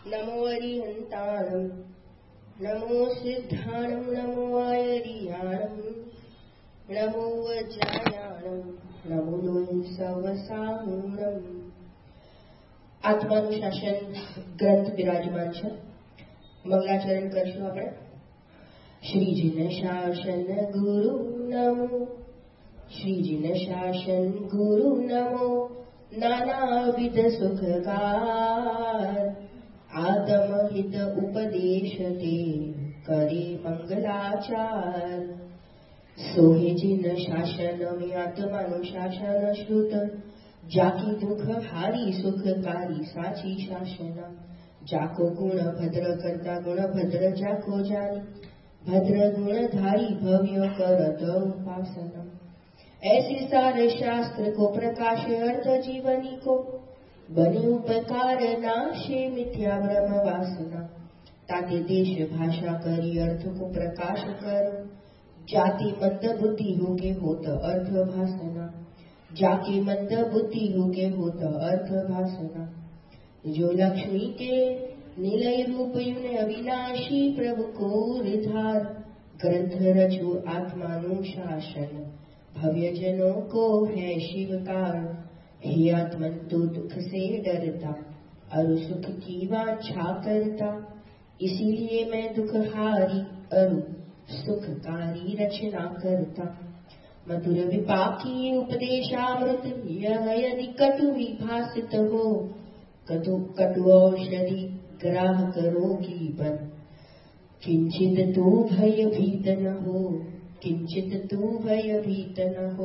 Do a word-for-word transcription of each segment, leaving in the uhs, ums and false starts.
नमो अरिहन्ताणं नमो सिद्धाणं नमो आयरियाणं नमो वज्रायाणं नमो सवसाहूणम्। આત્માનુશાસન ગ્રંથ બિરાજમાન છે. મંગલાચરણ કરશું આપણે. શ્રીજીને શાસન ગુરુ નમો, શ્રીજીને શાસન ગુરુ નમો, નાનાવિધ સુખકાર આતમ હિત ઉપદેશ તે કરે મંગલાચાર. સોહે જીન શાસન મેં આત્માનું શાસન શ્રુત, जाकी दुख हारी सुखकारी साची शासना. जाको गुण भद्र करता गुण भद्र जाको जानी, भद्र गुण धारी भव्य करत उपासना. ऐसे सारे शास्त्र को प्रकाश अर्थ जीवनी को, बने उपकार नाशे मिथ्या ब्रह्म वासना. ताते देश भाषा करी अर्थ को प्रकाश करो, जाति मंद बुद्धि हो के होत अर्थ भासना. जाके मंद बुद्धि हो के होता अर्थ भासना. जो लक्ष्मी के निलय रूप युने अविनाशी प्रभु को रिधार, ग्रंथ रचो आत्मानुशासन भव्य जनों को है शिवकार. हे आत्मन तो दुख से डरता और सुख की वांछा करता, इसीलिए मैं दुख हारी और सुखकारी रचना करता. मधुर विपाकी उपदेशामृत यह यदि कटु विभासित हो, कटु कटु औषधि ग्राहक रोगी बन. किंचित तू भय भीत न हो, किंचित तू भय भीत न हो.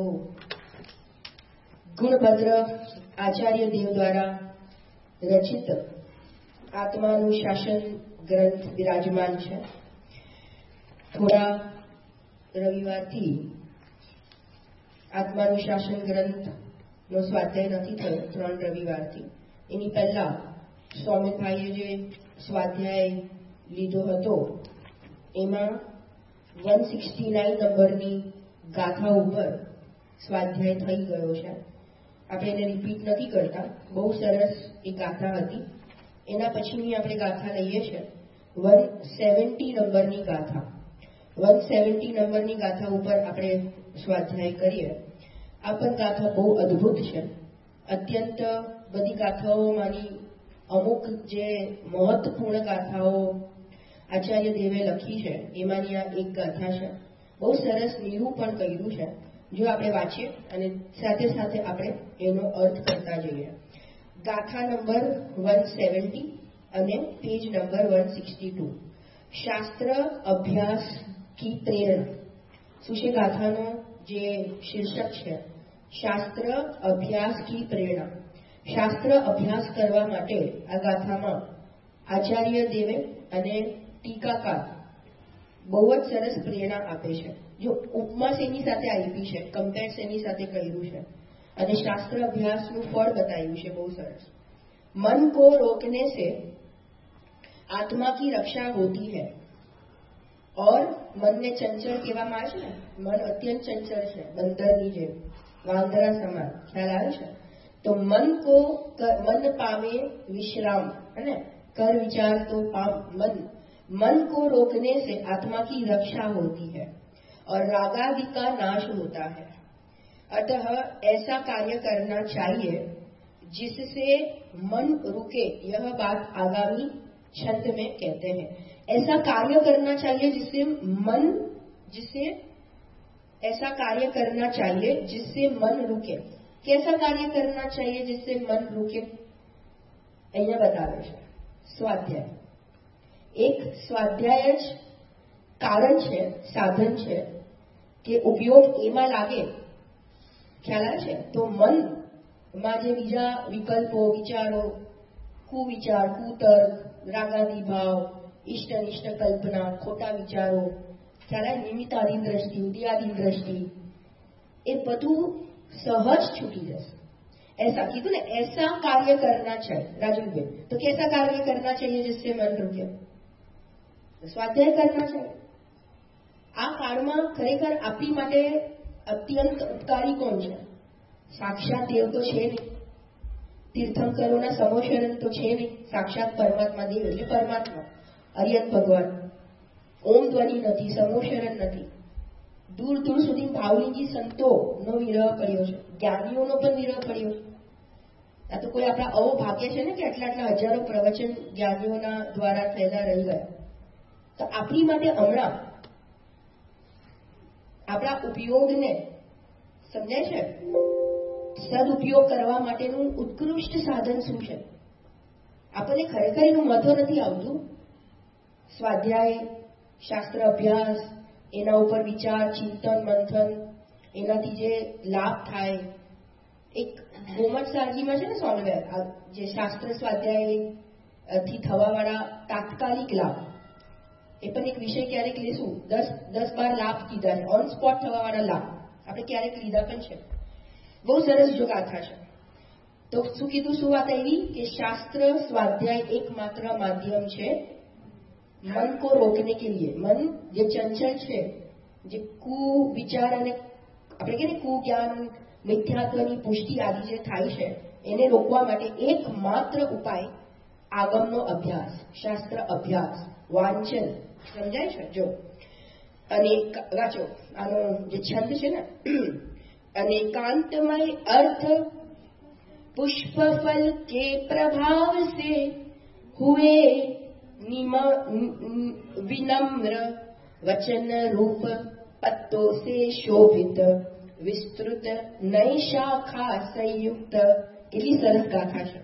गुणभद्र आचार्य देव द्वारा रचित आत्मानुशासन ग्रंथ विराजमान है. थोड़ा रविवारથી આત્માનુશાસન ગ્રંથનો સ્વાધ્યાય નથી થયો, ત્રણ રવિવારથી. એની પહેલા સ્વામીભાઈએ જે સ્વાધ્યાય લીધો હતો એમાં વન સિક્સટી નાઇન નંબરની ગાથા ઉપર સ્વાધ્યાય થઈ ગયો છે. આપણે એને રિપીટ નથી કરતા, બહુ સરસ એ ગાથા હતી. એના પછીની આપણે ગાથા લઈએ છીએ વન સેવન્ટી નંબરની ગાથા. વન સેવન્ટી નંબરની ગાથા ઉપર આપણે સ્વાધ્યાય કરીએ. આ પણ ગાથા બહુ અદ્ભુત છે. અત્યંત બધી ગાથાઓમાંની અમુક જે મહત્વપૂર્ણ ગાથાઓ આચાર્ય દેવે લખી છે એમાંની આ એક ગાથા છે. બહુ સરસ નિરૂપણ કર્યું છે. જો આપણે વાંચીએ અને સાથે સાથે આપણે એનો અર્થ કરતા જઈએ. ગાથા નંબર વન સેવન્ટી અને page number one sixty two. શાસ્ત્ર અભ્યાસ કી પ્રેરણા. શું છે ગાથાનો જે શીર્ષક છે? શાસ્ત્ર અભ્યાસ કી પ્રેરણા. શાસ્ત્ર અભ્યાસ કરવા માટે આ ગાથામાં આચાર્ય દેવે અને ટીકાકાર બહુ જ સરસ પ્રેરણા આપે છે. જો ઉપમા શેની સાથે આપી છે, કમ્પેર શેની સાથે કર્યું છે, અને શાસ્ત્ર અભ્યાસનું ફળ બતાવ્યું છે બહુ સરસ. મન કો રોકને से आत्मा की रक्षा होती है. और મનને ચંચળ કહેવામાં આવે છે ને, મન અત્યંત ચંચળ છે, બંદરની જેમ, વાંદરા સમાન. ખ્યાલ આવે છે? તો મન કો મન પામે વિશ્રામ, है ना, कर विचार तो पाम मन. मन को रोकने से आत्मा की रक्षा होती है और रागादि का नाश होता है. अतः ऐसा कार्य करना चाहिए जिससे मन रुके. यह बात आगामी छंद में कहते हैं. ऐसा कार्य करना चाहिए जिससे मन जिससे ऐसा कार्य करना चाहिए जिससे मन रुके. कैसा कार्य करना चाहिए जिससे मन रुके? અહીંયા બતાવે છે સ્વાધ્યાય. એક સ્વાધ્યાય જ કારણ છે, સાધન છે કે ઉપયોગ એમાં લાગે. ખ્યાલ આવે છે? તો મનમાં જે બીજા વિકલ્પો, વિચારો, કુવિચાર, કુતર્ક, રાગાદી ભાવ, इष्ट अनिष्ट कल्पना, खोटा विचारो, ख्याल निमित्ताधीन दृष्टि, उदयाधीन दृष्टि, ये बधु सहज छूटी जैसे. ऐसा कीधु ने, ऐसा कार्य करना चाहिए. राजूबेन, तो कैसा कार्य करना चाहिए जिससे मन रुके? स्वाध्याय करना चाहिए. आ काळमां खरेखर आपणी माटे अत्यंत उपकारी कोण छे? साक्षात देव तो छे नहीं. તીર્થંકરોના સમોશરણ તો છે નહીં, સાક્ષાત પરમાત્મા દેવ એટલે પરમાત્મા અરિયન ભગવાન. ઓમ ધ્વનિ નથી, સમોશરણ નથી. દૂર દૂર સુધી ભાવલીજી સંતોનો વિરહ પડ્યો છે, જ્ઞાનીઓનો પણ વિરહ પડ્યો છે. આ તો કોઈ આપણા અવો ભાગ્ય છે ને કે આટલા આટલા હજારો પ્રવચન જ્ઞાનીઓના દ્વારા થયેલા રહી ગયા. તો આપણી માટે હમણાં આપણા ઉપયોગને સમજાય છે, સદઉપયોગ કરવા માટેનું ઉત્કૃષ્ટ સાધન શું છે? આપણને ખરેખર એનું મહત્વ નથી આવતું. સ્વાધ્યાય, શાસ્ત્ર અભ્યાસ, એના ઉપર વિચાર, ચિંતન, મંથન, એનાથી જે લાભ થાય. એક ગોમત સારજીમાં છે ને સ્વામિનારાયણ, જે શાસ્ત્ર સ્વાધ્યાય થી થવાવાળા તાત્કાલિક લાભ, એ પણ એક વિષય ક્યારેક લેશું. દસ દસ બાર લાભ કીધા છે, ઓન સ્પોટ થવાવાળા લાભ આપણે ક્યારેક લીધા પણ છે. બહુ સરસ જો ગાથા છે. તો શું કીધું, શું વાત આવી કે શાસ્ત્ર સ્વાધ્યાય એકમાત્ર માધ્યમ છે મન કો રોકને કે લીએ. મન જે ચંચલ છે, જે કુવિચાર અને આપણે કહીએ ને કુજ્ઞાન, મિથ્યાત્વની પુષ્ટિ આદિ જે થાય છે, એને રોકવા માટે એકમાત્ર ઉપાય આગમનો અભ્યાસ, શાસ્ત્ર અભ્યાસ, વાંચન. સમજાય છે? જો અને વાંચો આનો જે છંદ છે ને, અને કાંતમય अर्थ पुष्प फल के प्रभाव से हुए विनम्र वचन रूप पत्तों से शोभित विस्तृत नई शाखा संयुक्त. કેટલી સરસ ગાથા છે.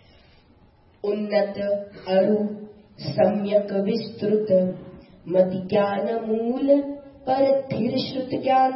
ઉન્નત અરુ सम्यक विस्तृत मति ज्ञान मूल पर धीर श्रुत ज्ञान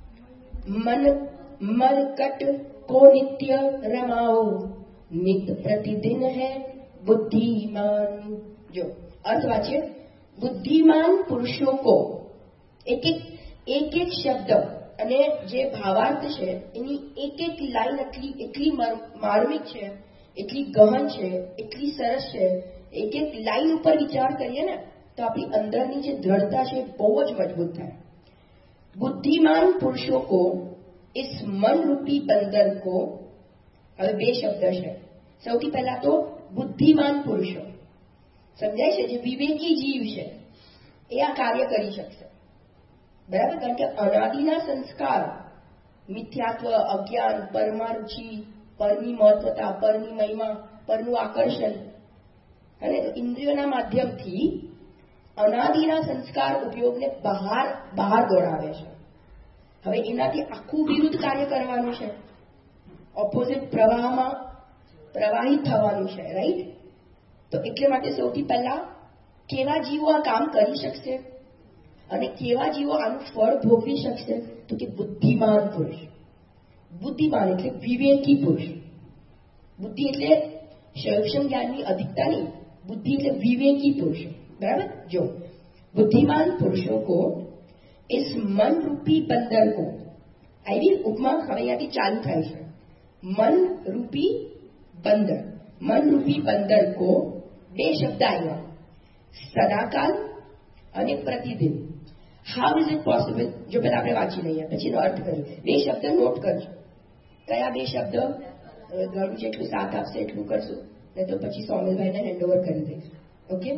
मन मरकट को नित्य रमाओ नित प्रतिदिन है बुद्धिमान. जो अर्थ वाच्य बुद्धिमान पुरुषों को एक एक एक एक शब्द અને જે ભાવાર્થ છે એની એક એક લાઈન એટલી એટલી માર્મિક છે, એટલી ગહન છે, એટલી સરસ છે. એક એક લાઈન ઉપર વિચાર કરીએ ને તો આપણી અંદરની જે દ્રઢતા છે બહુ જ મજબૂત થાય. बुद्धिमान पुरुषों को इस मन रूपी बंधन को, હવે બે શબ્દ છે. સૌથી પહેલા તો બુદ્ધિમાન પુરુષો સમજાય છે, જે વિવેકી જીવ છે એ આ કાર્ય કરી શકશે. બરાબર? કારણ કે અનાદિના સંસ્કાર, મિથ્યાત્વ, અજ્ઞાન, પરમારુચિ, પરની મહત્વતા, પરની મહિમા, પરનું આકર્ષણ અને ઇન્દ્રિયોના માધ્યમથી અનાદિના સંસ્કાર ઉપયોગને બહાર બહાર દોડાવે છે. હવે એનાથી આખું વિરુદ્ધ કાર્ય કરવાનું છે, ઓપોઝિટ પ્રવાહમાં પ્રવાહિત થવાનું છે. રાઈટ? તો એટલે માટે સૌથી પહેલા કેવા જીવો આ કામ કરી શકશે અને કેવા જીવો આનું ફળ ભોગવી શકશે? તો કે બુદ્ધિમાન પુરુષ. બુદ્ધિમાન એટલે વિવેકી પુરુષ. બુદ્ધિ એટલે સૂક્ષ્મ જ્ઞાનની અધિકતા નહીં, બુદ્ધિ એટલે વિવેકી પુરુષ. बराबर? जो बुद्धिमान पुरुषों को इस मन रूपी बंधन को, आई उपमा હવે અહીંયાથી ચાલુ થાય છે. મન રૂપી બંધન, મન રૂપી બંધન કો બે શબ્દ આવ્યા, સદાકાલ અને પ્રતિદિન. How is it possible? જો પહેલા આપણે વાંચી લઈએ પછી એનો અર્થ કરીએ. બે શબ્દ નોટ કરજો. કયા બે શબ્દ? ઘણું જેટલું સાથ આપશે એટલું કરશું, નહીં તો પછી સોમિલભાઈને હેન્ડઓવર કરી દઈશું. ઓકે?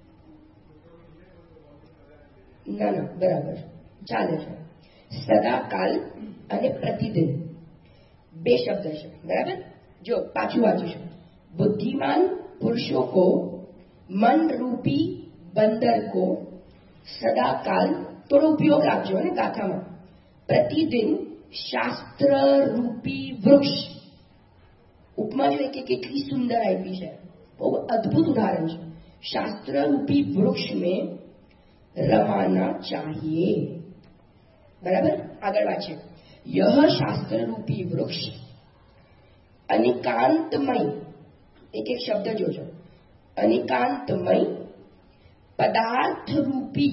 ના ના, બરાબર ચાલે છે. સદાકાલ અને પ્રતિદિન બે શબ્દ છે. બરાબર? જો પાછું વાંચીશું. बुद्धिमान पुरुषों को मन रूपी बंदर को सदाकाल, થોડો ઉપયોગ રાખજો ને ગાથામાં. પ્રતિદિન શાસ્ત્ર રૂપી વૃક્ષ. ઉપમા જોઈએ કે કેટલી સુંદર આપી છે, બહુ અદ્ભુત ઉદાહરણ છે. શાસ્ત્ર રૂપી વૃક્ષ में रमाना चाहिए. बराबर? आगे वाचे. यह शास्त्र रूपी वृक्ष अनिकांतमय, एक एक शब्द जोजो, अनिकांतमय पदार्थ रूपी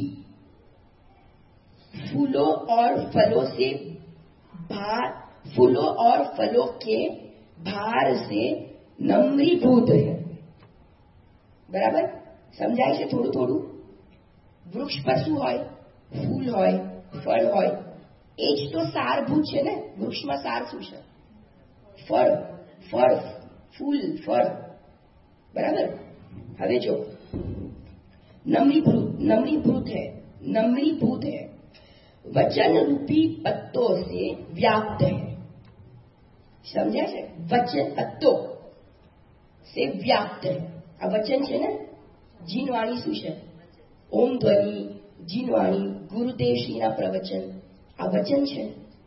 फूलों और फलों से भार, फूलों और फलों के भार से नम्रीभूत है. बराबर? समझाय છે થોડું થોડું? વૃક્ષ પર શું હોય? ફૂલ હોય, ફળ હોય. એ જ તો સારભૂત છે ને. વૃક્ષમાં સાર શું છે? ફળ. ફળ ફૂલ ફળ, બરાબર. હવે જો नम्रीभूत नम्रीभूत है नम्रीभूत है वचन रूपी पत्तों से व्याप्त है. समझा છે? वचन पत्तो से व्याप्त है. આ વચન છે ને, જીનવાણી શું છે? ઓમ ધ્વનિ, જીનવાણી, ગુરુદેવ શ્રીના પ્રવચન, આ વચન છે.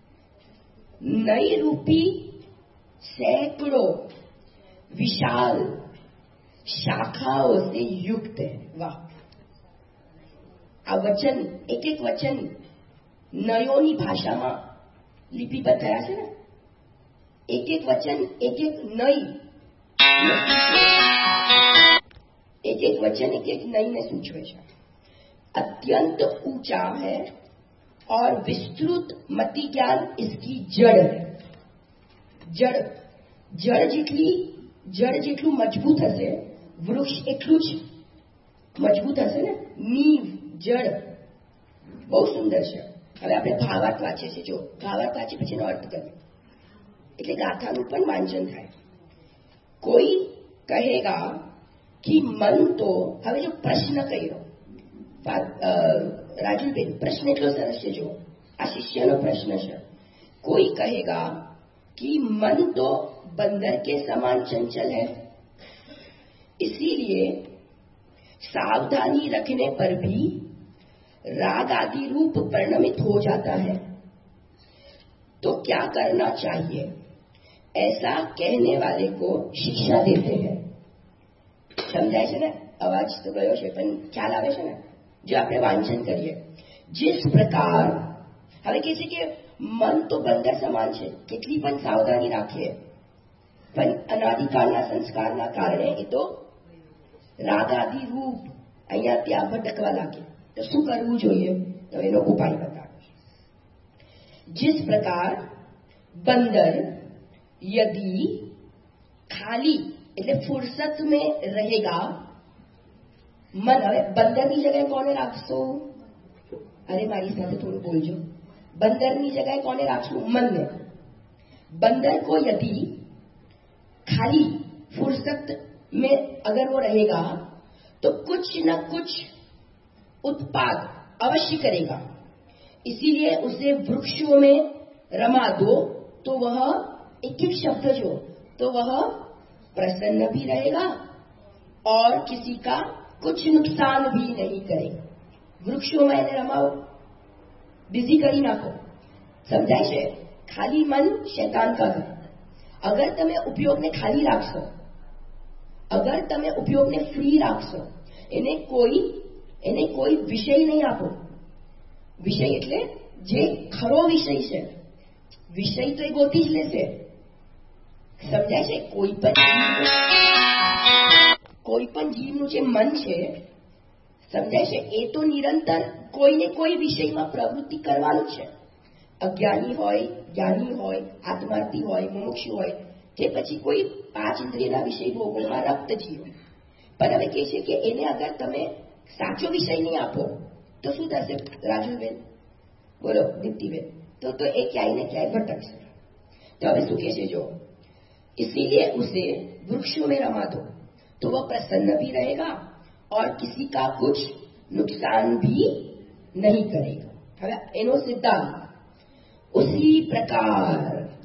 નઈ રૂપી सैकड़ों विशाल शाखाओं से युक्त है. वाह. आ वचन एक एक वचन नयोनी भाषा में लिपिबद्ध થયા છે ને. एक एक वचन एक एक नई एक एक वचन एक एक नई ने सूचवे છે. अत्यंत ऊंचा है और विस्तृत मति ज्ञान इसकी जड़ है. जड़ जड़ જેટલી જડ જેટલું મજબૂત હશે, વૃક્ષ એટલું જ મજબૂત હશે ને. નીવ, જડ બહુ સુંદર છે. હવે આપણે ભાવાર્થ વાંચીએ છીએ. જો ભાવાર્થ વાંચી પછી એનો અર્થ કરીએ એટલે ગાથાનું પણ વાંચન થાય. કોઈ કહેગા कि मन तो, હવે જો પ્રશ્ન કર્યો રાજુબેન, પ્રશ્ન એટલો સરસ છે. જો આ શિષ્યનો પ્રશ્ન છે. કોઈ કહેગા कि मन तो बंदर के समान चंचल है, इसीलिए सावधानी रखने पर भी राग आदि रूप परिणमित हो जाता है, तो क्या करना चाहिए? ऐसा कहने वाले को शिक्षा देते हैं. समझाय છે ને? અવાજ તો ગયો છે પણ ખ્યાલ આવે છે ને? જો આપણે વાંચન કરીએ, जिस प्रकार, હવે કહે છે કે મન તો બંદર સમાન છે, કેટલી પણ સાવધાની રાખીએ પણ અનાદિકાળના સંસ્કારના કારણે એ તો રાગાદી રૂપ અહીંયા ત્યાં ભટકવા લાગે. તો શું કરવું જોઈએ? તો એનો ઉપાય બતાવે. जिस प्रकार बंदर यदि खाली એટલે ફુરસત में रहेगा, मन, હવે બંદરની જગ્યાએ કોને રાખશો? અરે મારી સાથે થોડું બોલજો. बंदरनी जगह कौन राखू? मन ने. बंदर को यदि खाली फुर्सत में अगर वो रहेगा तो कुछ न कुछ उत्पाद अवश्य करेगा. इसीलिए उसे वृक्षों में रमा दो तो वह एक एक शब्द जो तो वह प्रसन्न भी रहेगा और किसी का कुछ नुकसान भी नहीं करेगा. वृक्षों में रमाओ, बिजी કરી નાખો. સમજાય છે? ખાલી મન શૈતાન કા ઘર. અગર તમે ઉપયોગને ખાલી રાખશો, અગર તમે ઉપયોગને ફ્રી રાખશો, એને કોઈ એને કોઈ વિષય નહીં આપો. વિષય એટલે જે ખરો વિષય છે. વિષય તો એ ગોતી જ લેશે. સમજાય છે? કોઈ પણ કોઈ પણ જીવનું જે મન છે, સમજાય છે, એ તો નિરંતર કોઈ ને કોઈ વિષયમાં પ્રવૃત્તિ કરવાનું છે. અજ્ઞાની હોય, જ્ઞાની હોય, આત્માર્થી હોય, મુમુક્ષુ હોય, કે પછી કોઈ પાંચ ઇન્દ્રિયના વિષય ભોગવમાં રક્ત જીવ. પણ હવે કહે છે કે એને અગર તમે સાચો વિષય નહીં આપો તો શું થશે રાજુબેન? બોલો દીપ્તિબેન. તો તો એ ક્યાંય ને ક્યાંય ભટકશે. તો હવે શું કહે છે? જો इसीलिए उसे वृक्षों में रमा दो तो वह प्रसन्न भी रहेगा और किसी का कुछ नुकसान भी नहीं करेगा. હવે એનો સિદ્ધાંત, उसी प्रकार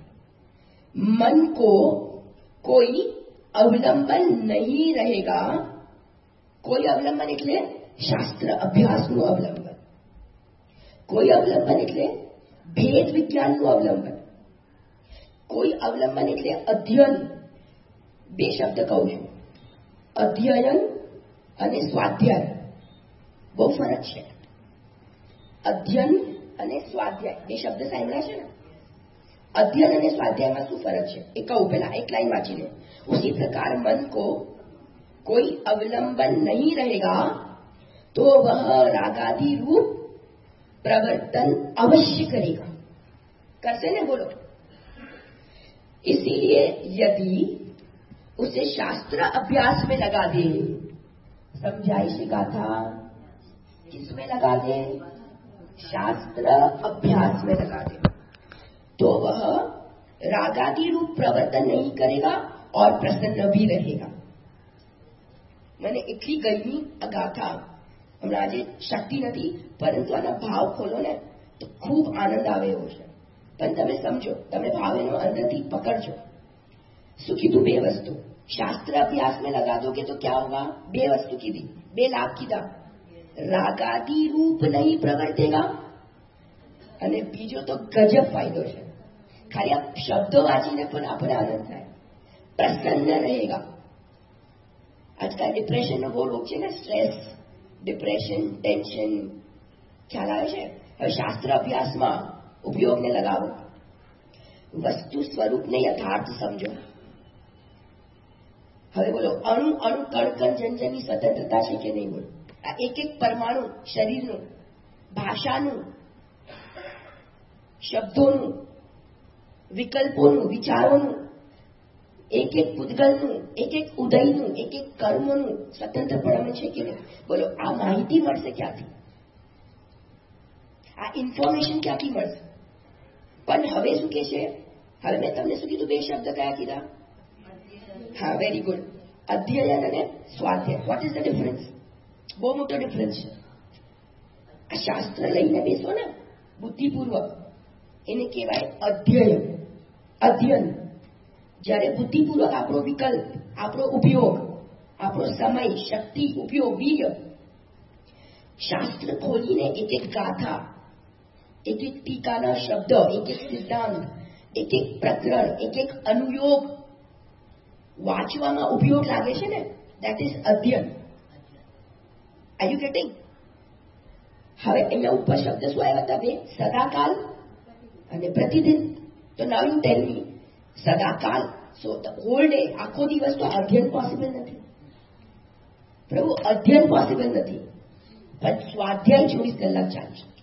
मन को कोई अवलंबन नहीं रहेगा. कोई अवलंबन એટલે શાસ્ત્ર અભ્યાસનું અવલંબન. કોઈ અવલંબન એટલે ભેદ વિજ્ઞાનનું અવલંબન. કોઈ અવલંબન એટલે અધ્યયન. બે શબ્દ કહું છું, અધ્યયન અને સ્વાધ્યાય. બહુ ફરક છે. અધ્યયન અને સ્વાધ્યાય બે શબ્દ સાંભળ્યા છે ને? અધ્યયન અને સ્વાધ્યાયમાં શું ફરક છે એ કહું. પહેલા એક લાઈન વાંચી લે. उसी प्रकार मन को कोई अवलंबन नहीं रहेगा तो वह रागादि रूप प्रवर्तन अवश्य करेगा. कैसे ने बोलो? इसीलिए यदि उसे शास्त्र अभ्यास में लगा दे. समझाई से गाथा किसमें लगा दे? शास्त्र अभ्यास में लगा दे तो वह रागादि रूप प्रवर्तन नहीं करेगा और प्रसन्न भी रहेगा। મને એટલી ગરમી આ ગાથા હમણાં આજે શક્તિ નથી, પરંતુ આના ભાવ ખોલો ને તો ખૂબ આનંદ આવે એવો છે। પણ તમે સમજો, તમે ભાવ એનો અંદરથી પકડજો। શું કીધું? બે વસ્તુ। शास्त्र अभ्यास में लगा दोगे तो क्या होगा? बे वस्तु की दी, बे लाभ कीधा। रागादि रूप नहीं प्रवर्तेगा અને બીજો તો ગજબ ફાયદો છે। ખાલી આ શબ્દો વાંચીને પણ આપણે આનંદ થાય। પ્રસન્ન રહેગા। આજકાલ ડિપ્રેશનનો બહુ રોગ છે ને, સ્ટ્રેસ, ડિપ્રેશન, ટેન્શન, ખ્યાલ આવે છે? હવે શાસ્ત્ર અભ્યાસમાં ઉપયોગને લગાવો, વસ્તુ સ્વરૂપને યથાર્થ સમજો। હવે બોલો, અણુ અણુ કણ કણ જનજનની સ્વતંત્રતા છે કે નહીં? બોલો, આ એક એક પરમાણુ શરીરનું, ભાષાનું, શબ્દોનું, વિકલ્પોનું, વિચારોનું, એક એક પૂતગલનું, એક એક ઉદયનું, એક એક કર્મનું સ્વતંત્રપણે છે કે નહીં? બોલો, આ માહિતી મળશે ક્યાંથી? આ ઇન્ફોર્મેશન ક્યાંથી મળશે? પણ હવે શું કે છે? હવે મેં તમને શું કીધું? બે શબ્દ કયા કીધા? હા, વેરી ગુડ। અધ્યયન અને સ્વાધ્યાય. What is the difference? બહુ મોટો ડિફરન્સ છે। આ શાસ્ત્ર લઈને બેસો ને બુદ્ધિપૂર્વક, એને કહેવાય અધ્યયન, અધ્યયન। જ્યારે બુદ્ધિપૂર્વક આપણો વિકલ્પ, આપણો ઉપયોગ, આપણો સમય, શક્તિ, ઉપયોગ, વીર્ય, શાસ્ત્ર ખોલીને એક એક ગાથા, એક એક ટીકાના શબ્દ, એક એક સિદ્ધાંત, એક એક પ્રકરણ, એક એક અનુયોગ વાંચવામાં ઉપયોગ લાગે છે ને, દેટ ઇઝ અધ્યયન। Are you getting? હવે અહીંયા ઉપર શબ્દ શું આવ્યા હતા? બે, સદાકાલ અને પ્રતિદિન। તો નાવ યુ ટેલ મી, સદાકાલ, સો ધ હોલ ડે, આખો દિવસ તો અધ્યયન પોસિબલ નથી પ્રભુ, અધ્યયન પોસિબલ નથી, પણ સ્વાધ્યાય ચોવીસ કલાક ચાલી શકે,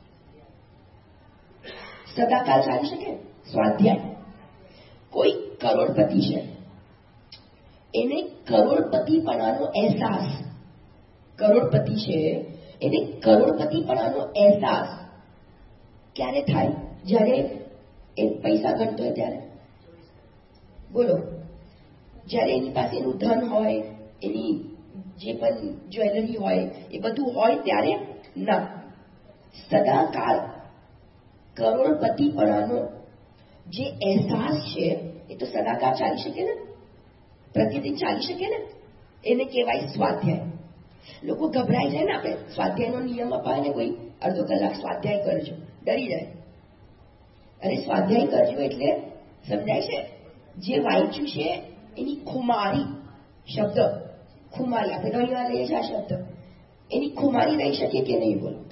સદાકાલ ચાલી શકે સ્વાધ્યાય। કોઈ કરોડપતિ છે, એને કરોડપતિપણાનો અહેસાસ, કરોડપતિ છે એને કરોડપતિપણાનો અહેસાસ ક્યારે થાય? જ્યારે એ પૈસા ગણતો હોય ત્યારે। બોલો, જ્યારે એની પાસે એનું ધન હોય, એની જે પણ જ્વેલરી હોય, એ બધું હોય ત્યારે ના। સદાકાળ કરોડપતિપણાનો જે અહેસાસ છે એ તો સદાકાળ ચાલી શકે ને, પ્રતિદિન ચાલી શકે ને, એને કહેવાય સ્વાધ્યાય। લોકો ગભરાઈ જાય ને, આપણે સ્વાધ્યાયનો નિયમ અપાય ને, કોઈ અડધો કલાક સ્વાધ્યાય કરજો, ડરી જાય। અરે સ્વાધ્યાય કરજો એટલે સમજાય છે? જે વાંચ્યું છે એની ખુમારી, શબ્દ ખુમારી, આપણે ઘણી વાર લઈએ છીએ આ શબ્દ, એની ખુમારી રહી શકીએ કે નહીં? બોલો,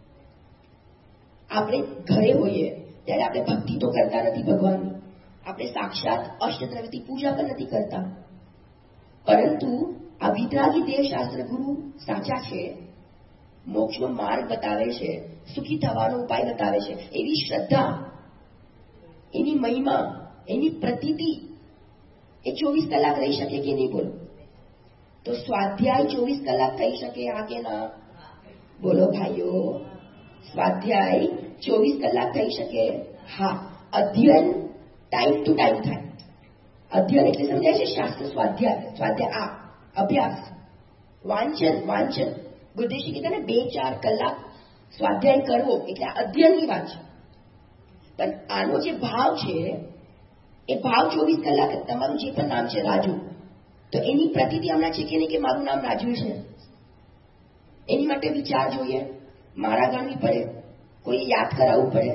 આપણે ઘરે હોઈએ ત્યારે આપણે ભક્તિ તો કરતા નથી ભગવાનની, આપણે સાક્ષાત અષ્ટદ્રવ્યથી પૂજા પણ નથી કરતા, પરંતુ આ વિતરાગી દેવશાસ્ત્ર ગુરુ સાચા છે, મોક્ષનો માર્ગ બતાવે છે, સુખી થવાનો ઉપાય બતાવે છે, એવી શ્રદ્ધા, એની મહિમા, એની પ્રતીતિ એ ચોવીસ કલાક રહી શકે કે નહીં? બોલો, તો સ્વાધ્યાય ચોવીસ કલાક થઈ શકે, હા કે ના? બોલો ભાઈઓ, સ્વાધ્યાય ચોવીસ કલાક થઈ શકે? હા। અધ્યયન ટાઈમ ટુ ટાઈમ થાય। અધ્યયન એટલે સમજાય છે? શાસ્ત્ર સ્વાધ્યાય, સ્વાધ્યાય આ અભ્યાસ, વાંચન, વાંચન। ગુરુદેવજી કીધા ને, બે ચાર કલાક સ્વાધ્યાય કરવો એટલે અધ્યયનની વાત છે, પણ આનો જે ભાવ છે એ ભાવ ચોવીસ કલાક। તમારું જે પણ નામ છે રાજુ, તો એની પ્રતિતિ હમણાં છે કે નહીં કે મારું નામ રાજુ છે? એની માટે વિચાર જોઈએ, મારા ગણવી પડે, કોઈ યાદ કરાવવું પડે,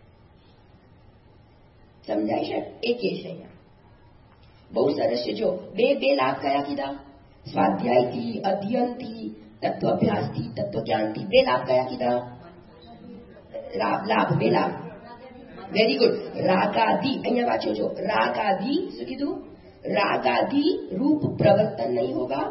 સમજાય છે? એ કે છે અહીંયા બહુ સરસ છે। જો બે બે લાભ કયા કીધા? સ્વાધ્યાયથી, અધ્યયનથી, તત્વ અભ્યાસથી, તત્વ જ્ઞાનથી, બે લાભ કયા કીધા? લાભ, લાભ, બે લાભ, વેરી ગુડ। રાગાદિ, અહીંયા વાંચો છો, રાગાદિ, શું કીધું? રાગાદિ રૂપ પ્રવર્તન નહીં હોગા,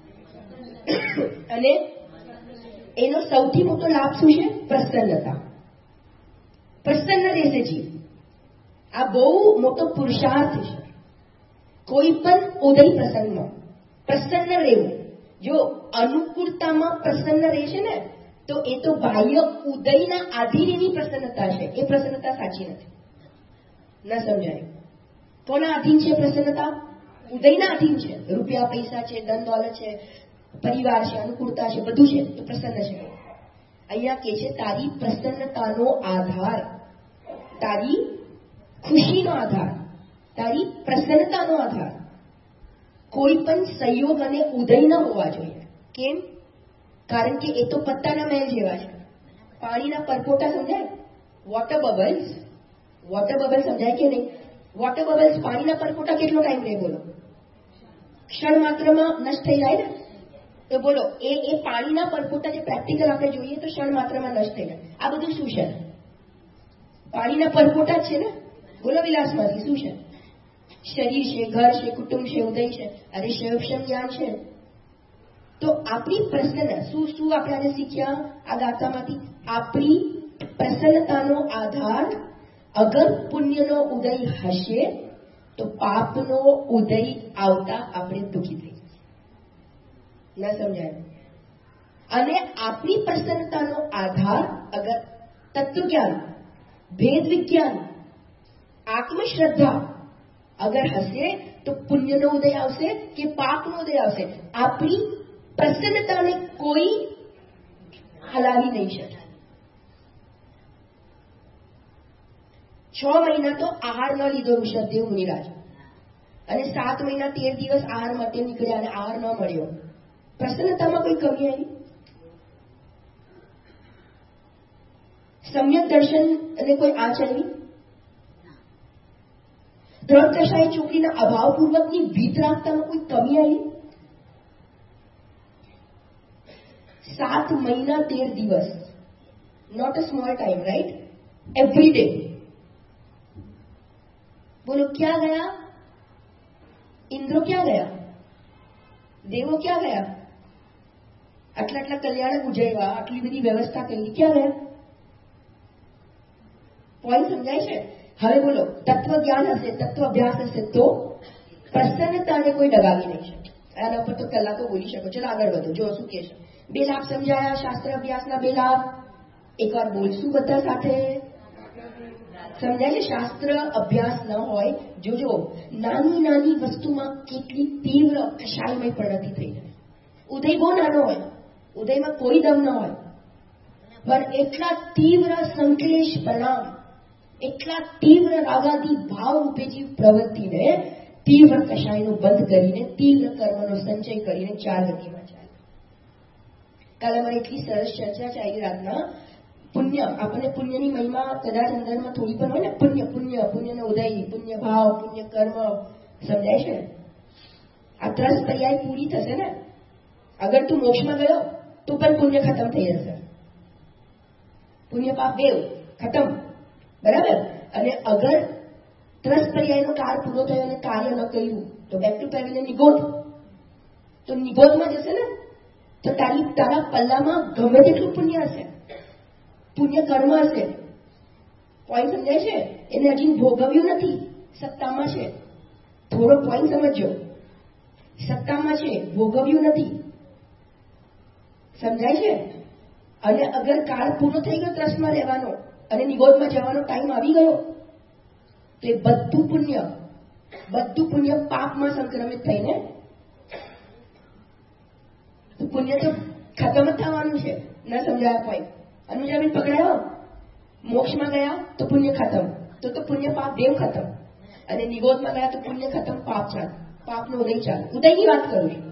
અને એનો સૌથી મોટો લાભ શું છે? પ્રસન્નતા, પ્રસન્ન રહેશે જીવ। આ બહુ મોટો પુરુષાર્થ છે। કોઈ પણ ઉદય પ્રસંગમાં પ્રસન્ન રહેવું, જો અનુકૂળતામાં પ્રસન્ન રહેશે ને, તો એ તો બાહ્ય ઉદયના આધીન એની પ્રસન્નતા છે, એ પ્રસન્નતા સાચી નથી, ન સમજાય? કોના આધીન છે પ્રસન્નતા? ઉદયના અધીન છે. રૂપિયા પૈસા છે, ધન દોલત છે, પરિવાર છે, અનુકૂળતા છે, બધું છે, તો પ્રસન્ન છે. અહીંયા કે છે તારી પ્રસન્નતાનો આધાર, તારી ખુશીનો આધાર, તારી પ્રસન્નતાનો આધાર કોઈ પણ સંયોગ અને ઉદય ન હોવા જોઈએ. કેમ? કારણ કે એ તો પત્તાના મહેલ જેવા છે. પાણીના પરપોટા સમજાય? વોટર બબલ્સ, વોટર બબલ્સ સમજાય કે નહીં? વોટર બબલ્સ પાણીના પરપોટા કેટલો ટાઈમ રહે બોલો? ક્ષણ માત્રમાં નષ્ટ થઈ જાય ને? તો બોલો એ એ પાણીના પરપોટા જે પ્રેક્ટિકલ આપણે જોઈએ તો ક્ષણ માત્રમાં નષ્ટ થઈ જાય. આ બધું શું છે? પાણીના પરપોટા જ છે ને. બોલો વિલાસમાંથી શું છે? શરીર છે, ઘર છે, કુટુંબ છે, ઉદય છે, અરે શૈવક્ષમ જ્ઞાન છે. તો આપણી પ્રસન્ન શું શું આપણે આજે શીખ્યા આ ગાથામાંથી? આપણી પ્રસન્નતાનો આધાર અગર પુણ્યનો ઉદય હશે તો પાપનો ઉદય આવતા આપણે દુઃખી થઈ જઈએ. ન સમજાય? અને આપણી પ્રસન્નતાનો આધાર અગર તત્વજ્ઞાન, ભેદ વિજ્ઞાન, આત્મશ્રદ્ધા અગર હશે તો પુણ્યનો ઉદય આવશે કે પાપનો ઉદય આવશે. આપણી પ્રસન્નતાને કોઈ હલાવી નહીં શકે. છ મહિના તો આહાર ન લીધો ઋષભદેવ મુનિરાજ, અને સાત મહિના તેર દિવસ આહાર માટે નીકળ્યા અને આહાર ન મળ્યો. પ્રસન્નતામાં કોઈ કમી આવી? સમ્યક દર્શન અને કોઈ આંચ આવી? ત્રણ કશાય ચોકડીના અભાવપૂર્વકની વિતરાગતામાં કોઈ કમી આવી? સાત મહિના તેર દિવસ, not a small time, right? Every day. બોલો ક્યાં ગયા? ઇન્દ્રો ક્યાં ગયા? દેવો ક્યાં ગયા? આટલા આટલા કલ્યાણ ઉજવ્યા, આટલી બધી વ્યવસ્થા કરી, ક્યાં ગયા? પોઈન્ટ સમજાય છે? હવે બોલો તત્વ જ્ઞાન હશે, તત્વ અભ્યાસ હશે તો પ્રસન્નતાને કોઈ દબાવી નહીં શકે. આના ઉપર તો કલાકો બોલી શકો. ચલો આગળ વધો. જો શું કે છે? બે લાભ સમજાયા શાસ્ત્ર અભ્યાસના. બે લાભ એકવાર બોલશું બધા સાથે. સમજાય છે? શાસ્ત્ર અભ્યાસ ન હોય, જોજો નાની નાની વસ્તુમાં કેટલી તીવ્ર કશાયમય પ્રગતિ થઈ જાય. ઉદય બહુ નાનો હોય, ઉદયમાં કોઈ દમ ન હોય, પણ એટલા તીવ્ર સંકલેશ પરિણામ, એટલા તીવ્ર રાગાદી ભાવ રૂપેજી પ્રવૃત્તિને તીવ્ર કશાયનું બંધ કરીને તીવ્ર કર્મનો સંચય કરીને ચાર ગતિમાં ચાલે. કાલે અમારે એટલી સરસ ચર્ચા ચાલી રાતના. પુણ્ય, આપણને પુણ્યની મહિમા કદાચ અંદરમાં થોડી પણ હોય ને. પુણ્ય પુણ્ય પુણ્યનો ઉદય, પુણ્ય ભાવ, પુણ્ય કર્મ. સમજાય છે? આ ત્રસ પર્યાય પૂરી થશે ને. અગર તું મોક્ષમાં ગયો તો પણ પુણ્ય ખતમ થઈ જશે. પુણ્ય પાપ બેવ ખતમ, બરાબર? અને અગર ત્રસ પર્યાયનો કાળ પૂરો થયો અને કાર્ય ન કર્યું તો બેક ટુ પેવિલિયન નિગોધ. તો નિગોધમાં જશે ને તો તારી તારા પલ્લામાં ગમે તેટલું પુણ્ય હશે, પુણ્ય કર્મ હશે. પોઈન્ટ સમજાય છે? એને હજી ભોગવ્યું નથી, સત્તામાં છે. થોડો પોઈન્ટ સમજો. સત્તામાં છે, ભોગવ્યું નથી. સમજાય છે? અને અગર કાળ પૂરો થઈ ગયો ત્રસમાં રહેવાનો અને નિગોધમાં જવાનો ટાઈમ આવી ગયો તો એ બધું પુણ્ય બધું પુણ્ય પાપમાં સંક્રમિત થઈને પુણ્ય તો ખતમ જ થવાનું છે. ન સમજાયા પોઈન્ટ? અનુજાબેન પકડાયો? મોક્ષમાં ગયા તો પુણ્ય ખતમ, તો તો પુણ્ય પાપ દેવ ખતમ. અને નિગોધમાં ગયા તો પુણ્ય ખતમ, પાપ ચાલ, પાપનો ઉદય ચાલ. ઉદયની વાત કરું છું.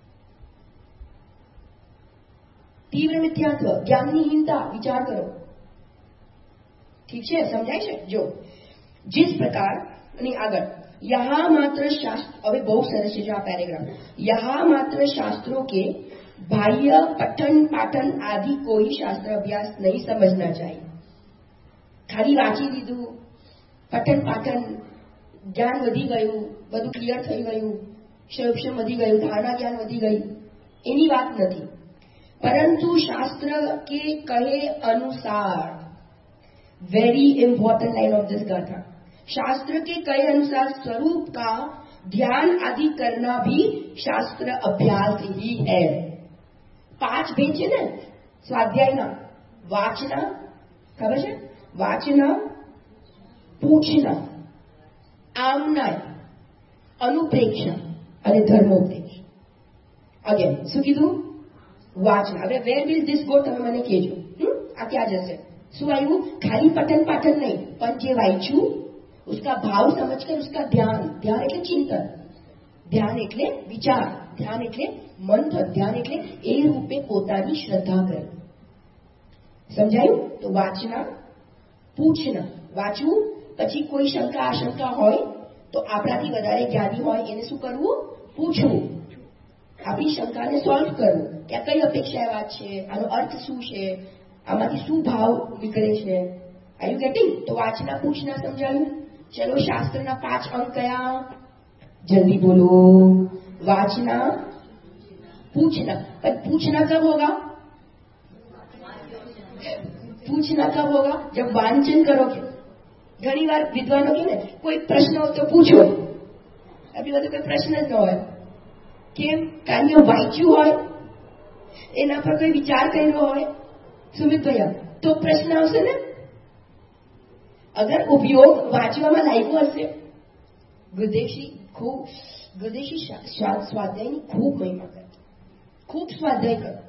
तीव्र मिथ्यात्व, ज्ञाननी हीनता, विचार करो. ठीक है? समझाय છે? जो जिस प्रकार नहीं आगर यहाँ मात्र शास्त्र, अभी बहुत सरस है जो आप पैराग्राफ, यहाँ मात्र शास्त्रों के बाह्य पठन पाठन आदि कोई शास्त्र अभ्यास नहीं समझना चाहिए. खाली वांची લીધું, પઠન પાઠન, જ્ઞાન વધી ગયું, બધું ક્લિયર થઈ ગયું, શૈવક્ષમ વધી ગયું, ધારણા જ્ઞાન વધી ગયું, એની વાત નથી. परंतु शास्त्र के कहे अनुसार, very important line of this गाथा, शास्त्र के कहे अनुसार स्वरूप का ध्यान आदि करना भी शास्त्र अभ्यास ही है. पांच भेद है ना स्वाध्यायना, वाचना, खबर है? वाचना, पूछना, आमना, અનુપ્રેક્ષા અને ધર્મોપદેશ. અગેન શું કીધું? વાચન. હવે વેર વિલ ધીસ ગો તમે મને કહેજો. આ ક્યાં જશે? શું આવ્યું? ખાલી પઠન પાઠન નહીં, પણ જે વાંચ્યું उसका भाव समझकर उसका ध्यान, ध्यान એટલે ચિંતન, ધ્યાન એટલે વિચાર, ધ્યાન એટલે મંથન, ધ્યાન એટલે એ રૂપે પોતાની શ્રદ્ધા કરે. સમજાયું? તો વાંચના, પૂછના. વાંચવું, પછી કોઈ શંકા આશંકા હોય તો આપણાથી વધારે જ્ઞાની હોય એને શું કરવું? પૂછવું, આપણી શંકાને સોલ્વ કરવું કે આ કઈ અપેક્ષા વાત છે, આનો અર્થ શું છે, આમાંથી શું ભાવ નીકળે છે. Are you getting? તો વાંચના, પૂછના સમજાયું. चलो शास्त्र ना पांच अंक कया? जल्दी बोलो. वाचना, पूछना. पर पूछना कब होगा? पूछना कब होगा? जब वांचन करोगे. घनी बार विद्वानों के ने कोई प्रश्न हो तो पूछो. अभी तो कोई प्रश्न જ ન હોય. કેમ? કારણ કે વાંચ્યું હોય, એના પર કોઈ વિચાર કર્યો હોય, સુમિત ભૈયા, તો પ્રશ્ન આવશે ને. અગર ઉપયોગ વાંચવામાં લાગ્યો હશે. ગુરુદેવજી ખૂબ ગુરુદેવજી સ્વાધ્યાયની ખૂબ મહિમા કરે, ખૂબ સ્વાધ્યાય કરે.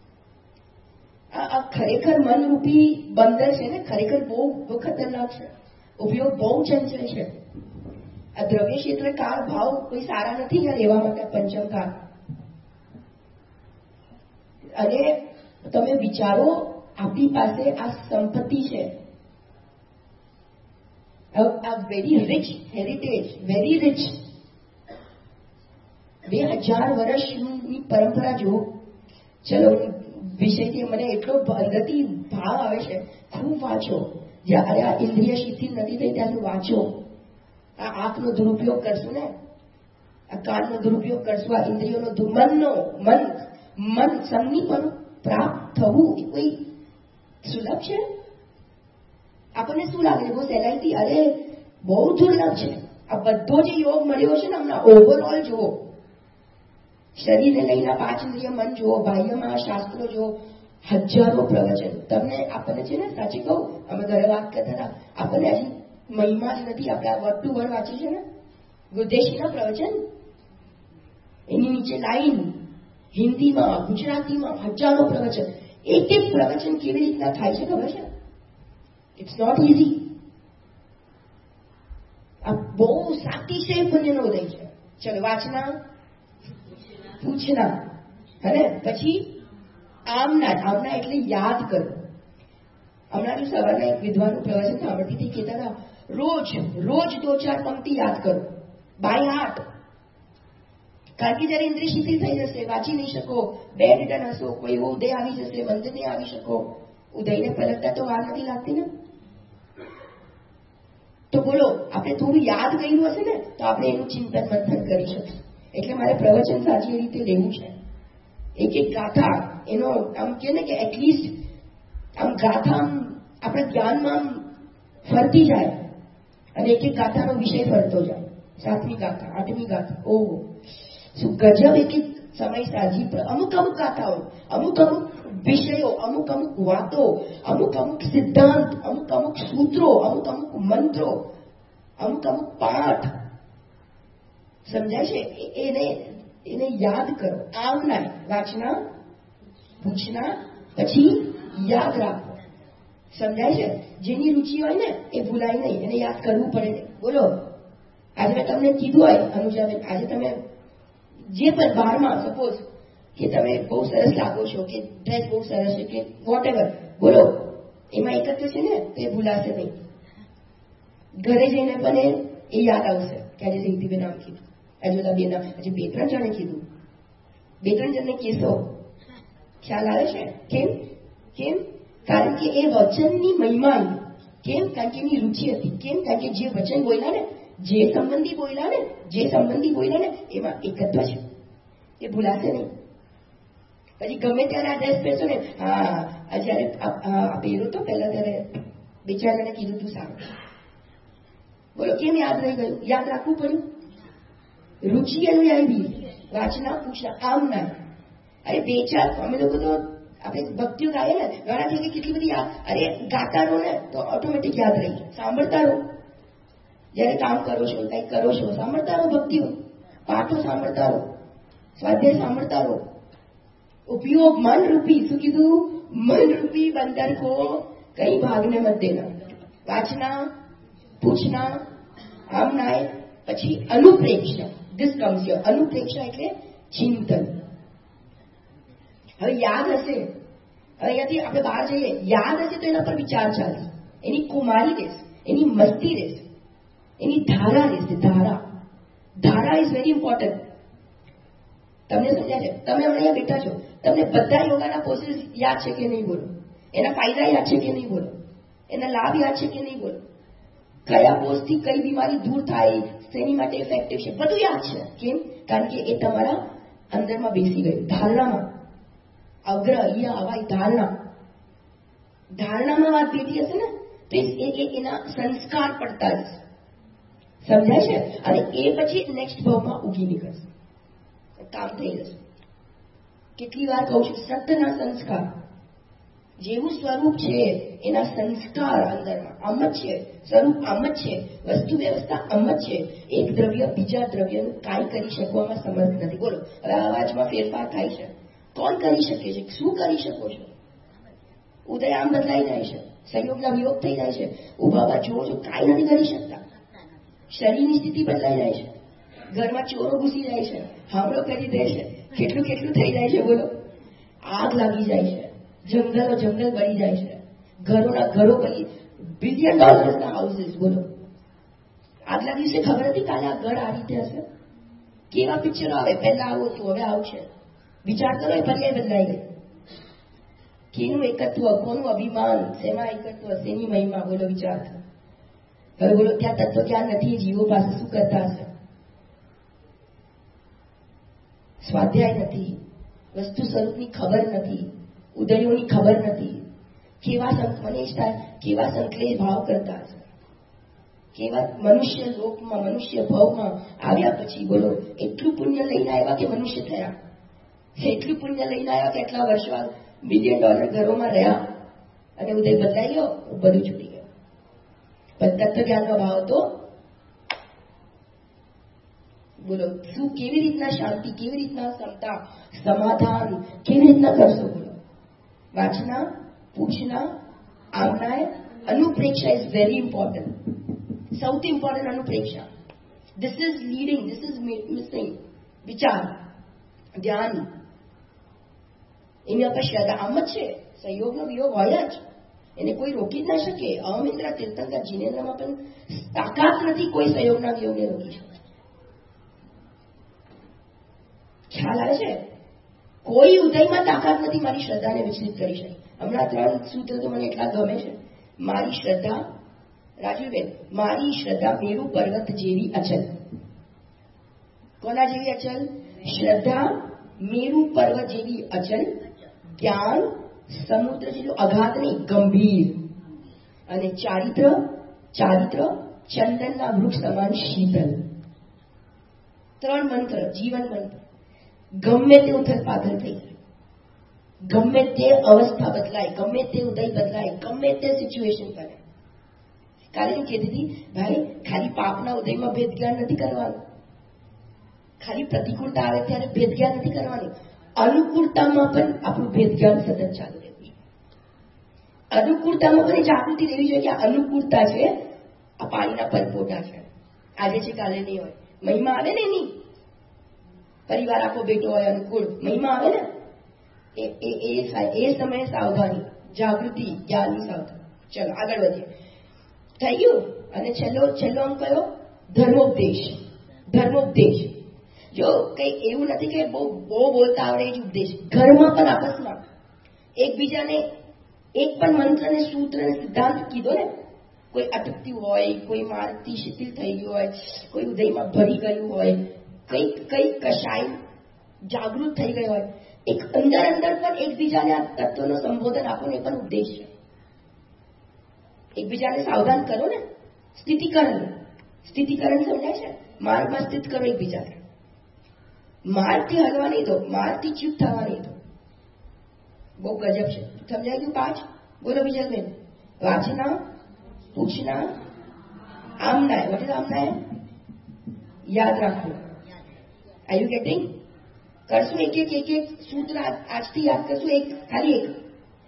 આ ખરેખર મનરૂપી બંદર છે ને, ખરેખર બહુ બહુ ખતરનાક છે. ઉપયોગ બહુ ચંચળ છે. આ દ્રવ્ય ક્ષેત્ર કાળ ભાવ કોઈ સારા નથી યાર રહેવા માટે. પંચમ કાળ. અને તમે વિચારો, આપણી પાસે આ સંપત્તિ છે, a very rich heritage, very rich. બે હજાર વર્ષની પરંપરા જુઓ. ચલો, વિષયથી મને એટલો અંદરથી ભાવ આવે છે. ખૂબ વાંચો. જ્યારે આ ઇન્દ્રિય શિથિલ નથી થઈ ત્યારે વાંચો. આ આંખનો દુરુપયોગ કરશું ને, આ કાનનો દુરુપયોગ કરશું, આ ઇન્દ્રિયોનો મનનો મન મન સંગીપન પ્રાપ્ત થવું એ કોઈ સુલભ છે? આપણને શું લાગે? બહુ સહેલાઈથી, અરે બહુ દુર્લભ છે. આ બધો જે યોગ મળ્યો છે ને હમણાં, ઓવરઓલ જુઓ, શરીરને લઈને પાંચ ઇન્દ્રિય મન જુઓ, બાહ્યમાં શાસ્ત્રો જુઓ, હજારો પ્રવચન. તમને આપણને છે ને, સાચી કહું, અમે ઘરે વાત કરતા હતા, આપણને હજી મહિમા જ નથી. આપણે આ વર્ડ ટુ વર્ડ વાંચીએ છે ને ગુરુદેવજીના પ્રવચન, એની નીચે લાઈન હિન્દીમાં, ગુજરાતીમાં હજારો પ્રવચન. એક એક પ્રવચન કેવી રીતના થાય છે ખબર છે? It's not easy. આ બહુ સાતિશય પુણ્યનો ઉદય છે. ચલો, વાંચના, પૂછના, હે પછી આમના. આમના એટલે યાદ કરો. હમણાં તો સવારના એક વિદ્વાનું પ્રવચન સાંભળતી હતી, કહેતા હતા રોજ રોજ દો ચાર પંક્તિ યાદ કરો બાય હાર્ટ. કારણ કે જયારે ઇન્દ્રિય શિથિલ થઈ જશે, વાંચી નહીં શકો, બે રિટર્ન હશો, કોઈ એવો ઉદય આવી જશે, મંદિર નહીં આવી શકો. ઉદયને પલકતા તો વાર નથી લાગતી ને. તો બોલો, આપણે થોડું યાદ કર્યું હશે ને તો આપણે એનું ચિંતન મંથન કરી શકીશું. એટલે મારે પ્રવચન સાચી રીતે લેવું છે. એક એક ગાથા એનો આમ કે ને કે એટલીસ્ટ આમ ગાથા આમ આપણા જ્ઞાનમાં આમ ફરતી જાય, અને એક એક ગાથાનો વિષય ફરતો જાય. સાતમી ગાથા, આઠમી ગાથા, ઓહો શું ગજબ. એક એક સમય સાજી અમુક અમુક ગાથાઓ, અમુક અમુક વિષયો, અમુક અમુક વાતો, અમુક અમુક સિદ્ધાંત, અમુક અમુક સૂત્રો, અમુક અમુક મંત્રો, અમુક અમુક પાઠ સમજાય છે. એને એને યાદ કરો. આમના વાંચના, પૂછના, પછી યાદ રાખો. સમજાય છે? જેની રુચિ હોય ને એ ભૂલાય નહીં, એને યાદ કરવું પડે નહીં. બોલો, આજે મેં તમને કીધું હોય અનુજાબેન, આજે તમે જે પણ બહારમાં સપોઝ કે તમે બહુ સરસ લાગો છો, કે ડ્રેસ બહુ સરસ છે, કે વોટ એવર, બોલો, એમાં એકત્ર છે ને તો એ ભૂલાશે નહીં. ઘરે જઈને પણ એ યાદ આવશે કે આજે જયંતીબેન નામ કીધું, અજોદાબેન નામ, હજી બે ત્રણ જણે કીધું, બે ત્રણ જણને કહેશો. ખ્યાલ આવે છે? કેમ? કેમ? કારણ કે એ વચનની મહિમા. કેમ? કારણ કે એની રુચિ હતી. કેમ? કારણ કે જે વચન બોલ્યા ને, જે સંબંધી બોલ્યા ને, જે સંબંધી બોલ્યા ને એમાં એકત્વ છે, એ ભૂલાશે નહીં. પછી ગમે ત્યારે આ ડ્રેસ પહેરશો ને, હા જયારે પહેરો તો પહેલા ત્યારે બે ચાર જણે કીધું તું સારું. બોલો, કેમ યાદ રહી ગયું? યાદ રાખવું પડ્યું. રુચિ એનું આવી. વાંચના, પૂછના, આમ ના. અરે બે ચાર અમે લોકો તો આપણે ભક્તિઓ ગાઈએ ને, ઘણા થઈ ગઈ કેટલી બધી યાદ. અરે ગાતા રહો ને તો ઓટોમેટિક યાદ રહી. સાંભળતા રહો, જયારે કામ કરો છો, કંઈક કરો છો, સાંભળતા રહો ભક્તિઓ. પાઠો સાંભળતા રહો, સ્વાધ્યાય સાંભળતા રહો. उपयोग मन रूपी શું કીધું? मन रूपी बंदर को कहीं भागने मत देना. वाचना, पूछना, आमनाय, પછી અનુપ્રેક્ષા. This comes here. અનુપ્રેક્ષા એટલે ચિંતન. હવે યાદ હશે, હવે અહીંયાથી આપણે બહાર જઈએ, યાદ હશે તો એના પર વિચાર ચાલશે, એની કુમારી રહેશે, એની મસ્તી રહેશે, એની ધારા રહેશે. ધારા ધારા ઇઝ વેરી ઇમ્પોર્ટન્ટ. તમને સમજાય છે? તમે હમણાં અહીંયા બેઠા છો, તમને બધા યોગાના પોઝિસ યાદ છે કે નહીં? બોલો. એના ફાયદા યાદ છે કે નહીં? બોલો. એના લાભ યાદ છે કે નહીં? બોલો. કયા પોઝથી કઈ બીમારી દૂર થાય, શેની માટે ઇફેક્ટિવ છે, બધું યાદ છે. કેમ? કારણ કે એ તમારા અંદરમાં બેસી ગયું. ધારણામાં અગ્ર અહીંયા આવાય ધારણા. ધારણામાં વાત બેઠી હશે ને તો એ એના સંસ્કાર પડતા જશે. સમજાય છે? અને એ પછી નેક્સ્ટ ભાવમાં ઉગી નીકળશે, કામ થઈ જશે. કેટલી વાર કહું છું, સત્યના સંસ્કાર જેવું સ્વરૂપ છે એના સંસ્કાર અંદરમાં આમ જ છે. સ્વરૂપ આમ જ છે, વસ્તુ વ્યવસ્થા આમ જ છે. એક દ્રવ્ય બીજા દ્રવ્યનું કાંઈ કરી શકવામાં સમર્થ નથી. બોલો. હવે અવાજમાં ફેરફાર થાય છે, કોણ કરી શકે છે? શું કરી શકો છો? ઉદય આમ બદલાઈ જાય છે, સંયોગના વિયોગ થઈ જાય છે, ઉભાવા જોવો છો, કાંઈ નથી કરી શકતા. શરીરની સ્થિતિ બદલાઈ જાય છે, ઘરમાં ચોરો ઘૂસી જાય છે, હામલો કરી દે છે, કેટલું કેટલું થઈ જાય છે. બોલો. આગ લાગી જાય છે, જંગલો જંગલ બળી જાય છે, ઘરોના ઘરો બળી, બિલિયન ડોલર્સના હાઉસીસ. બોલો. આગલા દિવસે ખબર હતી કાલે આ ઘર આ રીતે હશે. કેવા પિક્ચરો આવે, પહેલા આવું હતું, હવે આવું છે. વિચાર કરો, એ પર્યાય બદલાઈ ગઈ. કેનું એકત્વ, કોનું અભિમાન, શેના એકત્વ, શેની મહિમા. બોલો. વિચાર કરો. હવે બોલો, ત્યાં તત્વ જ્ઞાન નથી, જીવો પાસે શું કરતા હશે? સ્વાધ્યાય નથી, વસ્તુ સ્વરૂપની ખબર નથી, ઉદયોની ખબર નથી, કેવા સંકમનેશતા, કેવા સંકલેશ ભાવ કરતા હશે, કેવા મનુષ્ય લોકમાં, મનુષ્ય ભાવમાં આવ્યા પછી બોલો એટલું પુણ્ય લઈને આવ્યા કે મનુષ્ય થયા, એટલું પુણ્ય લઈને આવ્યા કે એટલા વર્ષો બિલિયન ડોલર ઘરોમાં રહ્યા, અને ઉદય બદલાઈ ગયો, બધું છૂટી ગયું. તત્વ જ્ઞાનનો ભાવ તો બોલો શું, કેવી રીતના શાંતિ, કેવી રીતના ક્ષમતા, સમાધાન કેવી રીતના કરશો? બોલો. વાંચના, પૂછના, આમનાય, અનુપ્રેક્ષા ઇઝ વેરી ઇમ્પોર્ટન્ટ. સૌથી ઇમ્પોર્ટન્ટ અનુપ્રેક્ષા. This is leading, this is missing. વિચાર, ધ્યાન, એની ઉપર શ્રદ્ધા. આમ જ છે, સંયોગનો વિયોગ હોય જ, એને કોઈ રોકી જ ના શકે. અમિન્દ્ર તીર્થંકર જીનેન્દ્રમાં પણ તાકાત નથી કોઈ સંયોગના વિયોગને રોકી શકે. ખ્યાલ આવે છે? કોઈ ઉદયમાં તાકાત નથી મારી શ્રદ્ધાને વિચલિત કરી શકે. હમણાં ત્રણ સૂત્ર તો મને એટલા ગમે છે. મારી શ્રદ્ધા, રાજુબેન, મારી શ્રદ્ધા મેરુ પર્વત જેવી અચલ. કોના જેવી અચલ? શ્રદ્ધા મેરુ પર્વત જેવી અચલ, જ્ઞાન સમુદ્ર જેટલું અગાધ નહીં, ગંભીર, અને ચારિત્ર ચારિત્ર ચંદનના વૃક્ષ સમાન શીતલ. ત્રણ મંત્ર, જીવન મંત્ર. ગમે તે ઉથલ પાથલ થઈ જાય, ગમે તે અવસ્થા બદલાય, ગમે તે ઉદય બદલાય, ગમે તે સિચ્યુએશન બને. કાલે હું કહેતી હતી, ભાઈ ખાલી પાપના ઉદયમાં ભેદ જ્ઞાન નથી કરવાનું, ખાલી પ્રતિકૂળતા આવે ત્યારે ભેદ જ્ઞાન નથી કરવાનું, અનુકૂળતામાં પણ આપણું ભેદ જ્ઞાન સતત ચાલુ રહેવું જોઈએ. અનુકૂળતામાં પણ જાગૃતિ રહેવી જોઈએ કે આ અનુકૂળતા છે, આ પાણીના પરપોટા છે, આજે છે કાલે નહીં હોય. મહિમા આવે ને એની, પરિવાર આખો બેઠો હોય, અનુકૂળ મહિમા આવે ને, એ એ સમયે સાવધાની, જાગૃતિ, જ્ઞાનની સાવધાની. ચલો આગળ વધીએ. થઈ ગયું. અને છેલ્લો છેલ્લો અંક કયો? ધર્મોપદેશ. ધર્મોપદેશ જો કઈ એવું નથી કે બહુ બહુ બોલતા આવડે જ ઉપદેશ. ઘરમાં પણ આપસમાં એકબીજાને એક પણ મંત્ર ને સૂત્ર ને સિદ્ધાંત કીધો ને, કોઈ અટકતી હોય, કોઈ મારથી શિથિલ થઈ ગયું હોય, કોઈ ઉદયમાં ભરી ગયું હોય, કઈ કઈ કશાય જાગૃત થઈ ગયો હોય, એક અંદર અંદર પણ એકબીજાને આ તત્વનો સંબોધન આપો ને, પણ ઉપદેશ છે. એકબીજાને સાવધાન કરો ને, સ્થિતિકરણ. સ્થિતિકરણ સમજાય છે? માર્ગમાં સ્થિત કરો એકબીજાને. માર્ગથી હલવા નહીં દો, માર્ગથી ચૂપ થવા નહીં દો. બહુ ગજબ છે. સમજાય ગયું? પાંચ બોલો બીજા બેન. વાંચના, પૂછના, આમનાય. વટ ઇઝ આમનાય? યાદ રાખવું. Are you getting? કરશું એક એક એક એક સૂત્ર આજથી યાદ કરશું, એક ખાલી એક.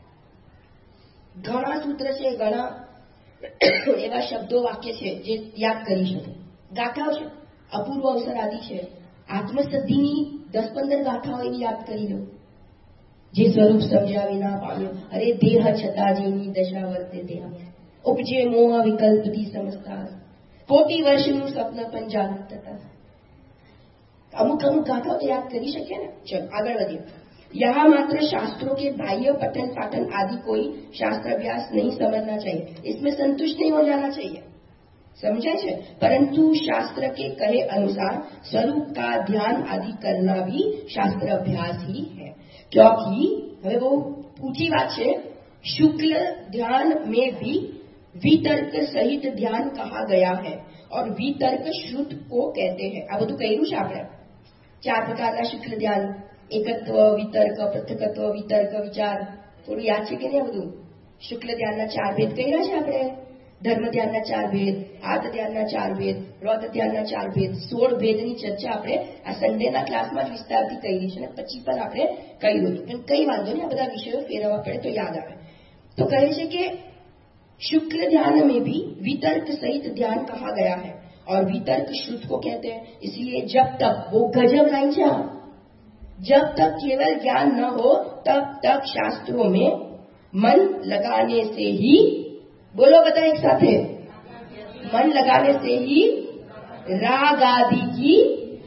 ઘણા સૂત્ર છે, ઘણા એવા શબ્દો વાક્ય છે જે યાદ કરી શકો. ગાથાઓ છે, અપૂર્વ અવસર આદિ છે, આત્મસિદ્ધિની દસ પંદર ગાથાઓ એની યાદ કરી લો. જે સ્વરૂપ સમજ્યા વિના પામ્યો, અરે દેહ છતાં જેની દશા વર્તે દેહ, ઉપજે મોહ વિકલ્પથી સમજતા, કોટી વર્ષનું સ્વપ્ન પણ જાગૃત થતા. અમુક અમુક ગાથાઓ તો યાદ કરી શકીએ ને. ચલો આગળ વધીએ. यहाँ मात्र शास्त्रों के बाह्य पठन पाठन आदि कोई शास्त्र अभ्यास नहीं समझना चाहिए, इसमें संतुष्ट नहीं हो जाना चाहिए, समझा है? परंतु शास्त्र के कहे अनुसार स्वरूप का ध्यान आदि करना भी शास्त्र अभ्यास ही है. क्योंकि હવે બહુ ઊંચી વાત છે, शुक्ल ध्यान में भी वितर्क सहित ध्यान कहा गया है और वितर्क श्रुत को कहते हैं. આ બધું કહ્યું છે આપણે. ચાર પ્રકારના શુક્લ ધ્યાન, એકત્વ, વિતર્ક, પૃથકત્વ, વિતર્ક, વિચાર. થોડું યાદ છે કે નહીં? બધું શુક્લ ધ્યાનના ચાર ભેદ કહ્યા છે આપણે. ધર્મ ધ્યાનના ચાર ભેદ, આર્ત ધ્યાનના ચાર ભેદ, રોત ધ્યાનના ચાર ભેદ, સોળ ભેદની ચર્ચા આપણે આ સન્ડેના ક્લાસમાં વિસ્તારથી કરી છે ને પછી પણ આપણે કહી દઉં. પણ કઈ વાંધો નહીં, આ બધા વિષયો ફેરવવા પડે તો યાદ આવે. તો કહે છે કે शुक्ल ध्यान में भी वितर्क सहित ध्यान कहा गया है और वितर्क श्रुत को कहते हैं. इसलिए जब तक वो गजब लाइन है, जब तक केवल ज्ञान न हो तब तक शास्त्रों में मन लगाने से ही, बोलो बता एक साथ है, मन लगाने से ही राग आदि की,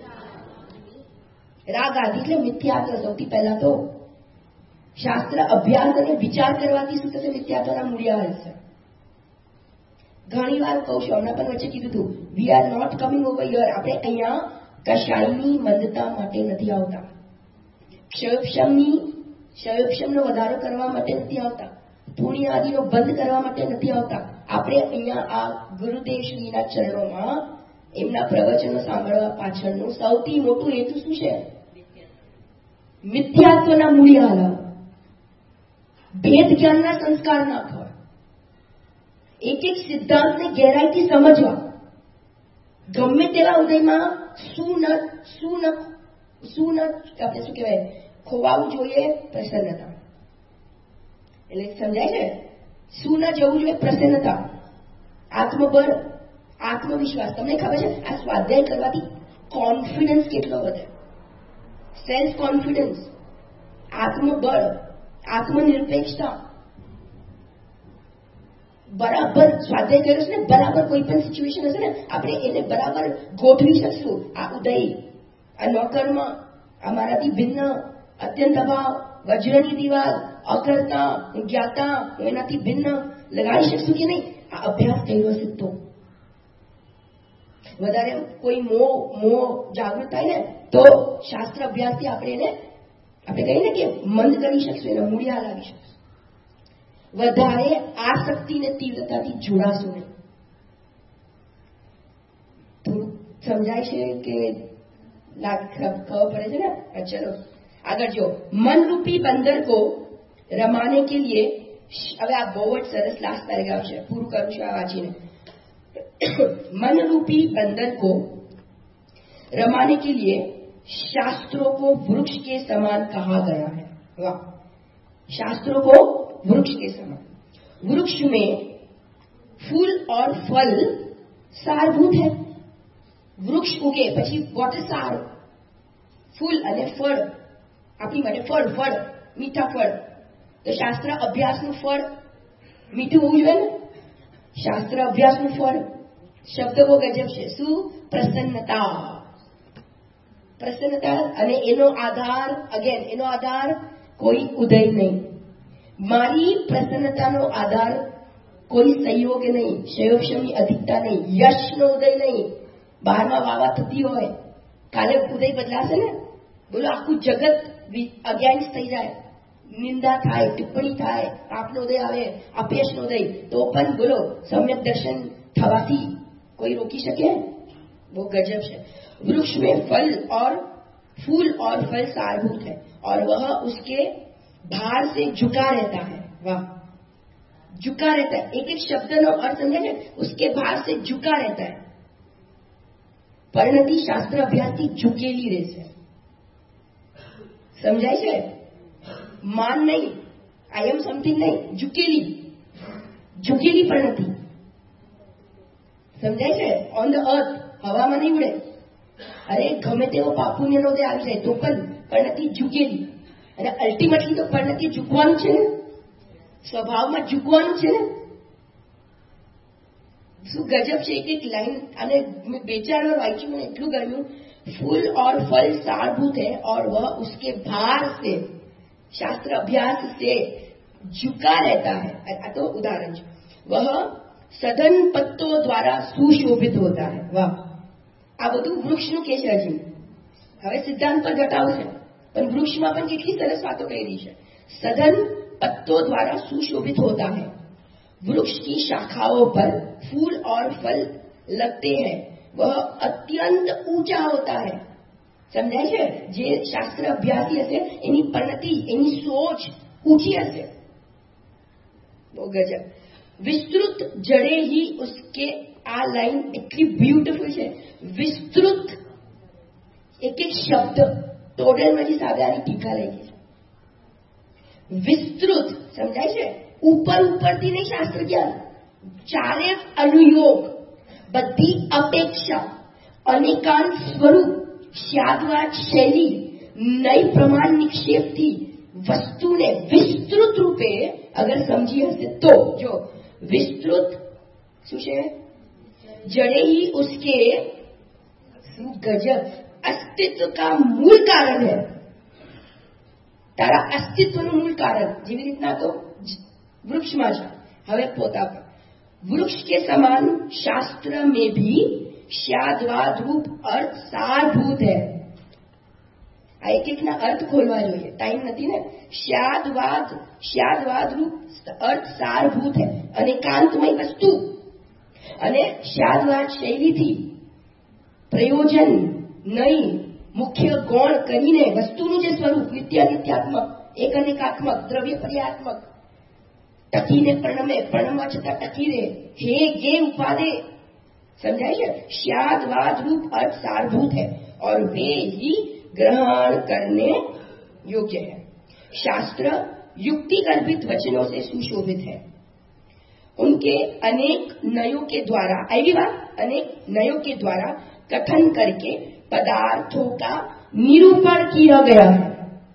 राग आदि એટલે મિથ્યાત્વ. સૌથી પહેલા તો શાસ્ત્ર અભ્યાસ અને વિચાર કરવાથી શું થશે? મિથ્યાત્વના મૂળિયા હલશે. ઘણી વાર કહું છું, હમણાં પણ વચ્ચે કીધું હતું, we are not coming over here. આપણે અહીંયા કશાયની મંદતા માટે નથી આવતા, ક્ષયોપશમની ક્ષયોપશમનો વધારો કરવા માટે નથી આવતા, પુણ્ય આદિનો બંધ કરવા માટે નથી આવતા. આપણે અહીંયા આ ગુરુદેવ શ્રીના ચરણોમાં એમના પ્રવચનો સાંભળવા પાછળનું સૌથી મોટું હેતુ શું છે? મિથ્યાત્વના મૂળિયા હલાવવા, ભેદ જ્ઞાનના સંસ્કાર નાખવા, એક એક સિદ્ધાંતને ગહેરાઈથી સમજવા. ગમે તેવા ઉદયમાં શું ન શું ન શું ન આપણે શું કહેવાય ખોવાવું જોઈએ? પ્રસન્નતા. એટલે સમજાય છે? શું ન જવું જોઈએ? પ્રસન્નતા, આત્મબળ, આત્મવિશ્વાસ. તમને ખબર છે આ સ્વાધ્યાય કરવાથી કોન્ફિડન્સ કેટલો વધે? સેલ્ફ કોન્ફિડન્સ, આત્મબળ, આત્મનિરપેક્ષતા. બરાબર સ્વાધ્યાય કર્યો છે ને, બરાબર કોઈ પણ સિચ્યુએશન હશે ને આપણે એને બરાબર ગોઠવી શકશું. આ ઉદય, આ નોકરમાં, અમારાથી ભિન્ન, અત્યંત અભાવ, વજ્રની દિવાલ, અકર્તા, જ્ઞાતા, એનાથી ભિન્ન લગાડી શકશું કે નહીં? આ અભ્યાસ કર્યો છે તો વધારે કોઈ મોહ મોહ જાગૃત થાય ને તો શાસ્ત્ર અભ્યાસથી આપણે એને આપણે કહીએ ને કે મંદ કરી શકશું, એને મૂળિયા લાવી શકશું. વધારે આસક્તિને તીવ્રતાથી જોડાશું નહીં. થોડું સમજાય છે કે ખબર પડે છે ને? ચલો આગળ જો. મનરૂપી બંદર કો રમાને કે લીએ, હવે આ બહુ જ સરસ લાસ્ટ પેરેગ્રાફ છે, પૂરું કરું છું આ વાંચીને. मनरूपी बंदर को रमाने के लिए शास्त्रों को वृक्ष के समान कहा गया है. वाह! शास्त्रों को वृक्ष के समान. वृक्ष में फूल और फल सारभूत है. વૃક્ષ ઉગે પછી વોટ સાર, ફૂલ અને ફળ, આપણી માટે ફળ ફળ મીઠા ફળ. તો શાસ્ત્ર અભ્યાસનું ફળ મીઠું હોવું જોઈએ ને? શાસ્ત્ર અભ્યાસનું ફળ શબ્દ બહુ ગજબ છે. શું? પ્રસન્નતા. પ્રસન્નતા. અને એનો આધાર, અગેન એનો આધાર કોઈ ઉદય નહીં. મારી પ્રસન્નતાનો આધાર કોઈ સંયોગ નહીં, સંયોગની અધિકતા નહીં, યશનો ઉદય નહીં. બહારમાં વાવા થતી હોય, કાલે ઉદય બદલાશે ને, બોલો આખું જગત અગેન્સ્ટ થઈ જાય, નિંદા થાય, ટિપ્પણી થાય, પાપનો ઉદય આવે, અપયશનો ઉદય, તો પણ બોલો સમ્યક દર્શન થવાથી कोई रोकी सके? वो गजब है. वृक्ष में फल और फूल और फल सारभूत है और वह उसके भार से झुका रहता है. वाह! झुका रहता है. एक एक शब्द नो अर्थ समझे, उसके भार से झुका रहता है. પરિણતિ શાસ્ત્ર અભ્યાસથી ઝૂકેલી રહેશે. સમજાય છે? માન નહીં, આઈ એમ સમથિંગ નહીં, ઝૂકેલી ઝૂકેલી પરિણતિ. સમજાય છે? ઓન ધ અર્થ, હવામાં નહીં ઉડે. અરે ગમે તેવો પાપુન્યનો દે આવી જાય તો પણ પરિણતિ ઝૂકેલી. અને અલ્ટિમેટલી તો પરિણતિ ઝૂકવાનું છે ને, સ્વભાવમાં ઝૂકવાનું છે ને. શું ગજબ છે! એક એક लाइन અને બે ચાર વાર वाक्य में એટલું ગમ્યું. फूल और फल सारभूत है और वह उसके भार से शास्त्र अभ्यास से झुका रहता है. આ તો ઉદાહરણ છે. वह सघन पत्तों द्वारा सुशोभित होता है. वाह! આ બધું વૃક્ષનું કે છે. હજી હવે સિદ્ધાંત પર ઘટાડશે, પણ વૃક્ષમાં પણ કેટલી સરસ વાતો કહેલી છે. सघन पत्तों द्वारा सुशोभित होता है. वृक्ष की शाखाओं पर फूल और फल लगते हैं. वह अत्यंत ऊंचा होता है. समझाय છે? જે શાસ્ત્ર અભ્યાસી હશે એની પરિણતિ, એની સોચ ઊંચી હશે. બહુ ગજબ. વિસ્તૃત જડે ही उसके, આ લાઈન એટલી બ્યુટીફુલ છે. વિસ્તૃત એક એક શબ્દ ટોટલમાંથી સાબરાની ટીકા લખી છે. વિસ્તૃત સમજાય છે? ઉપર ઉપરથી નહીં શાસ્ત્ર જ્ઞાન, ચારે અનુયોગ, બધી અપેક્ષા, અનેકાંત સ્વરૂપ, સ્યાદવાદ શૈલી, નય પ્રમાણ નિક્ષેપથી વસ્તુને વિસ્તૃત રૂપે અગર સમજી હશે તો, જો વિસ્તૃત શું છે? જડે ही उसके, શું ગજબ, अस्तित्व का मूल कारण है. તારા અસ્તિત્વનું મૂળ કારણ જેવી રીતના તો वृक्षમાં છે. હવે પોતા પર वृक्ष के समान शास्त्र में भी स्यादवाद रूप अर्थ सारभूत है. આ એક એકના અર્થ ખોલવા જોઈએ, ટાઈમ નથી ને. સ્યાદવાદ, સ્યાદવાદ રૂપ અર્થ સારભૂત है, અનેકાંતમય વસ્તુ. અને સ્યાદવાદ શૈલીથી પ્રયોજન નહીં, મુખ્ય ગૌણ કરીને વસ્તુનું જે સ્વરૂપ નિત્ય નિત્યાત્મક, એક અનેકાત્મક, દ્રવ્ય પર્યાત્મક, ટકીને પ્રણમે, પ્રણમવા છતાં ટકી રહે, હે ગે ઉપાદે. समझाई है? स्यादवाद रूप अर्थ सारभूत है और वे ही ग्रहण करने योग्य है. शास्त्र युक्ति कल्पित वचनों से सुशोभित है. उनके अनेक नयों के द्वारा, आई बात, अनेक नयों के द्वारा कथन करके पदार्थों का निरूपण किया गया है.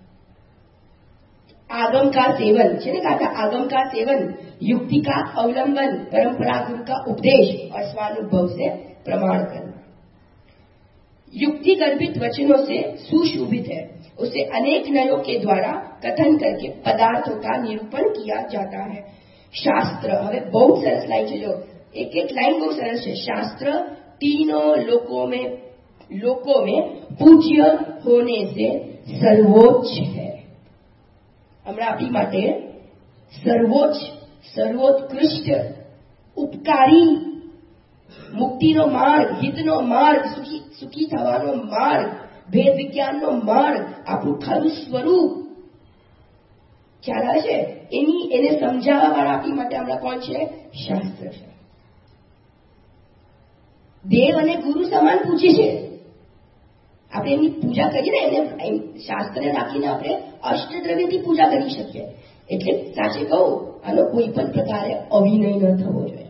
आगम का सेवन, जिन्हें कहा था आगम का सेवन, युक्ति का अवलंबन, परंपरा गुरु का उपदेश और स्वानुभव से प्रमाण करना. युक्ति गर्भित वचनों से सुशोभित है. उसे अनेक नयों के द्वारा कथन करके पदार्थों का निरूपण किया जाता है. शास्त्र, હવે બહુ સરસ લાઈન છે. જો એક એક લાઈન બહુ સરસ છે. શાસ્ત્ર तीनों लोकों में लोकों में पूज्य होने से सर्वोच्च है. हमारा अपनी माटे सर्वोच्च, सर्वोत्कृष्ट, उपकारी, मुक्तिनो मार्ग, हितनो मार्ग, सुखी सुखी थवानो मार्ग, भेद विज्ञाननो मार्ग, આપણું ખરું સ્વરૂપ ખ્યાલ આવે છે. એની એને સમજાવવા વાળા આપણી માટે હમણાં કોણ છે? શાસ્ત્ર છે. દેવ અને ગુરુ સમાન પૂજ્ય છે. આપણે એમની પૂજા કરીએ ને, એને શાસ્ત્રને રાખીને આપણે અષ્ટદ્રવ્યથી પૂજા કરી શકીએ. એટલે સાચે કહું, આનો કોઈ પણ પ્રકારે અવિનય ન થવો જોઈએ.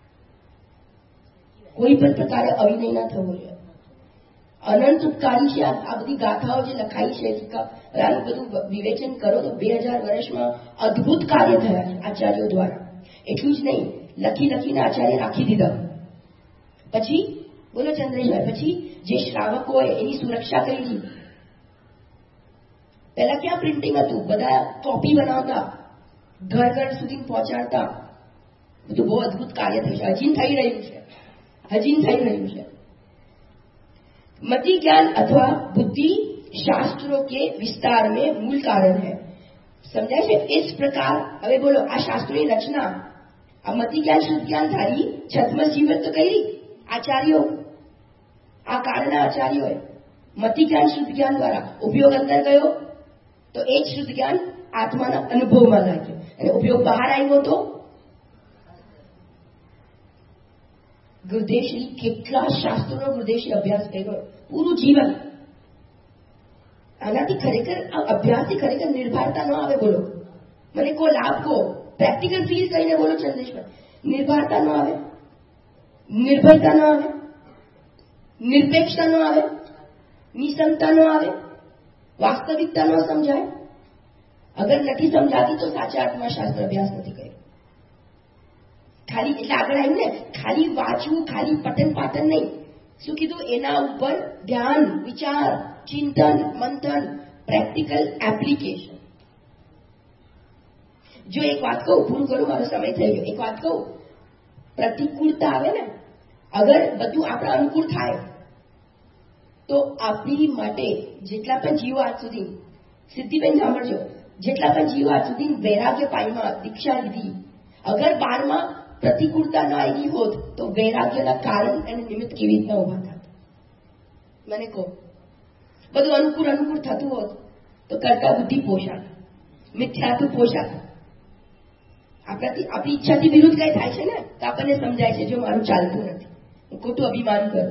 કોઈ પણ પ્રકારે અવિનય ન થવો જોઈએ. અનંત ઉપકારી છે આ બધી ગાથાઓ જે લખાઈ છે. આનું બધું વિવેચન કરો તો બે હજાર વર્ષમાં અદભુત કાર્ય થયા છે આચાર્યો દ્વારા. એટલું જ નહીં, લખી લખીને આચાર્ય રાખી દીધા. પછી બોલો ચંદ્રેશભાઈ, પછી જે શ્રાવકોએ એની સુરક્ષા કરી. પહેલા ક્યાં પ્રિન્ટિંગ હતું? બધા કોપી બનાવતા, ઘર ઘર સુધી પહોંચાડતા. બધું બહુ અદભુત કાર્ય થયું છે. હજી થઈ રહ્યું છે, હજી થઈ રહ્યું છે. मति ज्ञान अथवा बुद्धि शास्त्रों के विस्तार में मूल कारण है. समझाए છે? इस प्रकार હવે બોલો, આ શાસ્ત્રોની રચના, આ મતિ જ્ઞાન શુદ્ધ જ્ઞાન ધારી છદ્મ જીવન તો કરી આચાર્યો, આ કાળના આચાર્યોએ મતિ જ્ઞાન શુદ્ધ જ્ઞાન દ્વારા ઉપયોગ અંદર ગયો તો એ જ શુદ્ધ જ્ઞાન આત્માના અનુભવમાં લાગ્યો, અને ઉપયોગ બહાર આવ્યો તો ગુરુદેવશ્રી કેટલા શાસ્ત્રોનો ગુરુદેવશ્રી અભ્યાસ કર્યો, પૂરું જીવન. આનાથી ખરેખર આ અભ્યાસથી ખરેખર નિર્ભરતા ન આવે. બોલો મને કો લાભ કો પ્રેક્ટિકલ ફીલ કરીને બોલો ચંદ્રેશભાઈ. નિર્ભરતા ન આવે, નિર્ભયતા ન આવે, નિરપેક્ષતા ન આવે, નિસંગતા ન આવે, વાસ્તવિકતા ન સમજાય. અગર નથી સમજાતી તો સાચા અર્થમાં શાસ્ત્ર અભ્યાસ નથી કર્યો. ખાલી એટલે આગળ આવ્યું ને, ખાલી વાંચવું, ખાલી પઠન પાઠન નહીં. શું કીધું? એના ઉપર ધ્યાન, વિચાર, ચિંતન, મંથન, પ્રેક્ટિકલ એપ્લિકેશન. જો એક વાત કહું, પૂરું કરું, મારો સમય થઈ ગયો. એક વાત કહું, પ્રતિકૂળતા આવે ને, અગર બધું આપણા અનુકૂળ થાય તો આપણી માટે જેટલા પણ જીવો આજ સુધી, સિદ્ધિબેન સાંભળજો, જેટલા પણ જીવો આજ સુધી વૈરાગ્ય પાયમાં દીક્ષા લીધી, અગર બારમાં પ્રતિકૂળતા ના આવી હોત તો વૈરાગ્યના કારણ અને નિમિત્ત કેવી રીતના ઉભા થતા? મને કહો. બધું અનુકૂળ અનુકૂળ થતું હોત તો કરતા બુદ્ધિ પોષાક, મિથ્યાત્વ પોષાક. આપણાથી આપણી ઈચ્છાથી વિરુદ્ધ કઈ થાય છે ને તો આપણને સમજાય છે જો મારું ચાલતું નથી, હું ખોટું અભિમાન કરું.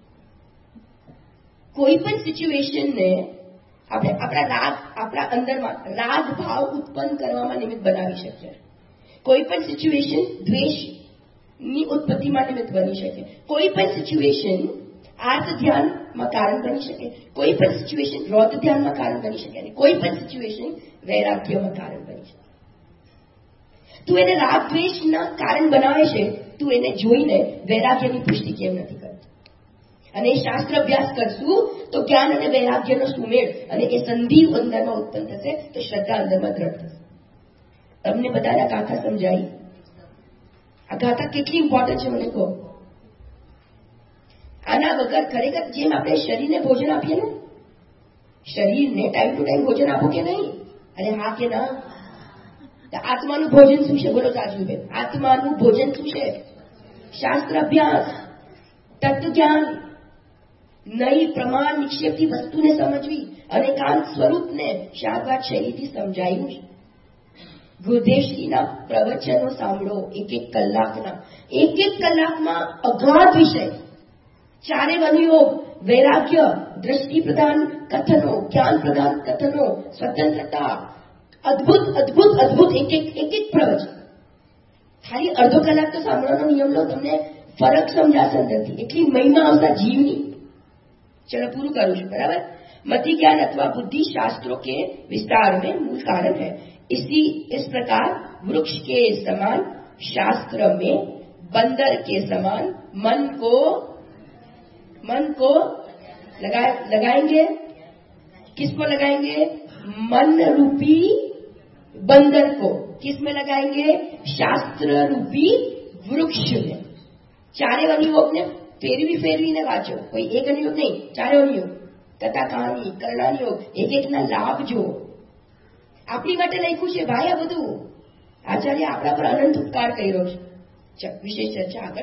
કોઈ પણ સિચ્યુએશનને આપણે આપણા રાગ, આપણા અંદરમાં રાગ ભાવ ઉત્પન્ન કરવામાં નિમિત્ત બનાવી શકીએ. કોઈ પણ સિચ્યુએશન દ્વેષની ઉત્પત્તિમાં નિમિત્ત બની શકે. કોઈ પણ સિચ્યુએશન આર્ત ધ્યાનમાં કારણ બની શકે. કોઈ પણ સિચ્યુએશન રોધ ધ્યાનમાં કારણ બની શકે. અને કોઈ પણ સિચ્યુએશન વૈરાગ્યમાં કારણ બની શકે. તું એને રાગ દ્વેષના કારણ બનાવે છે, તું એને જોઈને વૈરાગ્યની પુષ્ટિ કેમ નથી કરતો? અને શાસ્ત્ર અભ્યાસ કરશું તો જ્ઞાન અને વૈરાગ્યનો સુમેળ અને એ સંધિ અંદરમાં ઉત્પન્ન થશે, તો શ્રદ્ધા અંદરમાં દ્રઢ થશે. તમને બધાને ગાથા સમજાઈ? આ ગાથા કેટલી ઇમ્પોર્ટન્ટ છે મને કહો. આના વગર ખરેખર જેમ આપણે શરીરને ભોજન આપીએ ને, શરીરને ટાઈમ ટુ ટાઈમ ભોજન આપો કે નહીં? અરે હા કે ના? આત્માનું ભોજન શું છે? બોલો કાજુબેન, આત્માનું ભોજન શું છે? શાસ્ત્ર અભ્યાસ, તત્વ જ્ઞાન, નઈ પ્રમાણ નિક્ષેપથી વસ્તુને સમજવી અને કાંત સ્વરૂપને શાશ્વત શૈલીથી સમજાયું છે. ગુરુદેવશ્રીના પ્રવચનો સાંભળો, એક એક કલાકના, એક એક કલાકમાં અગાધ વિષય, ચારે વનયોગ, વૈરાગ્ય, દ્રષ્ટિ પ્રદાન કથનો, જ્ઞાન પ્રદાન કથનો, સ્વતંત્રતા, અદભુત અદભુત અદભુત એક એક એક એક પ્રવચન. ખાલી અડધો કલાક તો સાંભળવાનો નિયમ લો, તમને ફરક સમજાશે અંદરથી, એટલી મહિમા આવતા જીવની. चलो पूરું करूं છું, बराबर. मति ज्ञान अथवा बुद्धि शास्त्रों के विस्तार में मूल कारण है. इसी इस प्रकार वृक्ष के समान शास्त्र में बंदर के समान मन को मन को लगा लगाएंगे. किसको लगाएंगे? मन रूपी बंदर को. किसमें लगाएंगे? शास्त्र रूपी वृक्ष में. चारे वनियोग ने फेरवी फेरवीने वांचो, कोई एक અનુયોગ નહીં, ચારે અનુયોગ, કથા કહાની, કરણાની યોગ, એક એકના લાભ જો. આપણી માટે લખ્યું છે ભાઈ આ બધું. આચાર્ય આપણા પર અનંત ઉપકાર કર્યો છે. વિશેષ ચર્ચા આગળ.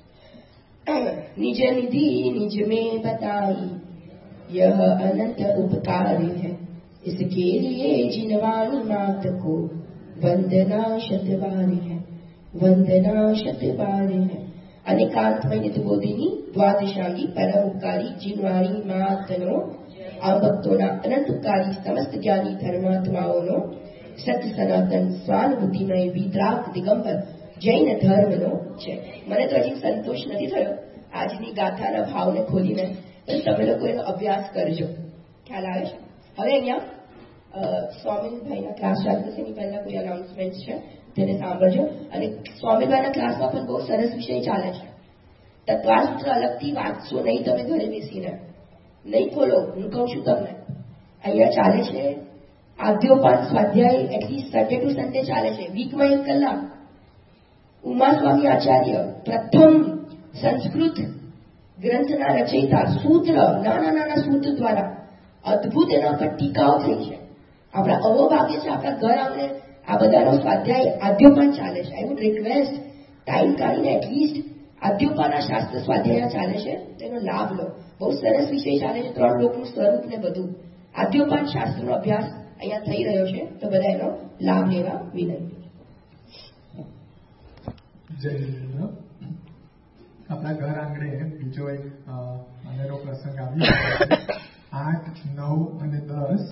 निज निधि निज में बताई यह अनंत उपकार है, इसके लिए जिनवाणी मात को वंदना शतबार है, वंदना शतबार है. अनेकांतमय नित्यबोधिनी द्वादशांगी परम उपकारी जिनवाणी मातनो આ ભક્તોના અનંત ઉપકારી સમસ્ત જ્ઞાની ધર્માત્માઓનો સત્ય સનાતન સ્વાનુભૂતિમય વિતરાગ દિગંબર જૈન ધર્મનો છે. મને તો હજી સંતોષ નથી થયો આજની ગાથાના ભાવને ખોલીને, પણ તમે લોકો એનો અભ્યાસ કરજો. ખ્યાલ આવે છે? હવે અહીંયા સ્વામીભાઈના ક્લાસ ચાલુ થશે એની પહેલા કોઈ અનાઉન્સમેન્ટ છે તેને સાંભળજો. અને સ્વામીભાઈના ક્લાસમાં પણ બહુ સરસ વિષય ચાલે છે. તત્વાસૂત્ર અલગથી વાંચશો નહીં તમે ઘરે બેસીને, નહીં ખોલો, હું કહું છું તમને. અહીંયા ચાલે છે આદ્યોપાન સ્વાધ્યાય, એટલીસ્ટ સન્ડે ટુ સન્ડે ચાલે છે, વીકમાં એક કલાક. ઉમા સ્વામી આચાર્ય પ્રથમ સંસ્કૃત ગ્રંથના રચયિતા, સૂત્ર, નાના નાના સૂત્ર દ્વારા અદભુત એના પર ટીકાઓ થઈ છે. આપણા અવો ભાગે છે, આપણા ઘર આંગણે આ બધાનો સ્વાધ્યાય આદ્યોપાન ચાલે છે. આઈ વુડ રિક્વેસ્ટ ટાઈમ કાઢીને એટલીસ્ટ આદ્યોપાના શાસ્ત્ર સ્વાધ્યાય ચાલે છે તેનો લાભ લો. બહુ સરસ વિષય ચાલે છે, ત્રણ લોકનું સ્વરૂપ ને બધું. આદ્યોપાન શાસ્ત્રનો અભ્યાસ અહીંયા થઈ રહ્યો છે, તો બધા એનો લાભ લેવા વિનંતી. જય આપણા ઘર આંગણે બીજો એક અનેરો પ્રસંગ આવ્યો. આઠ નવ અને દસ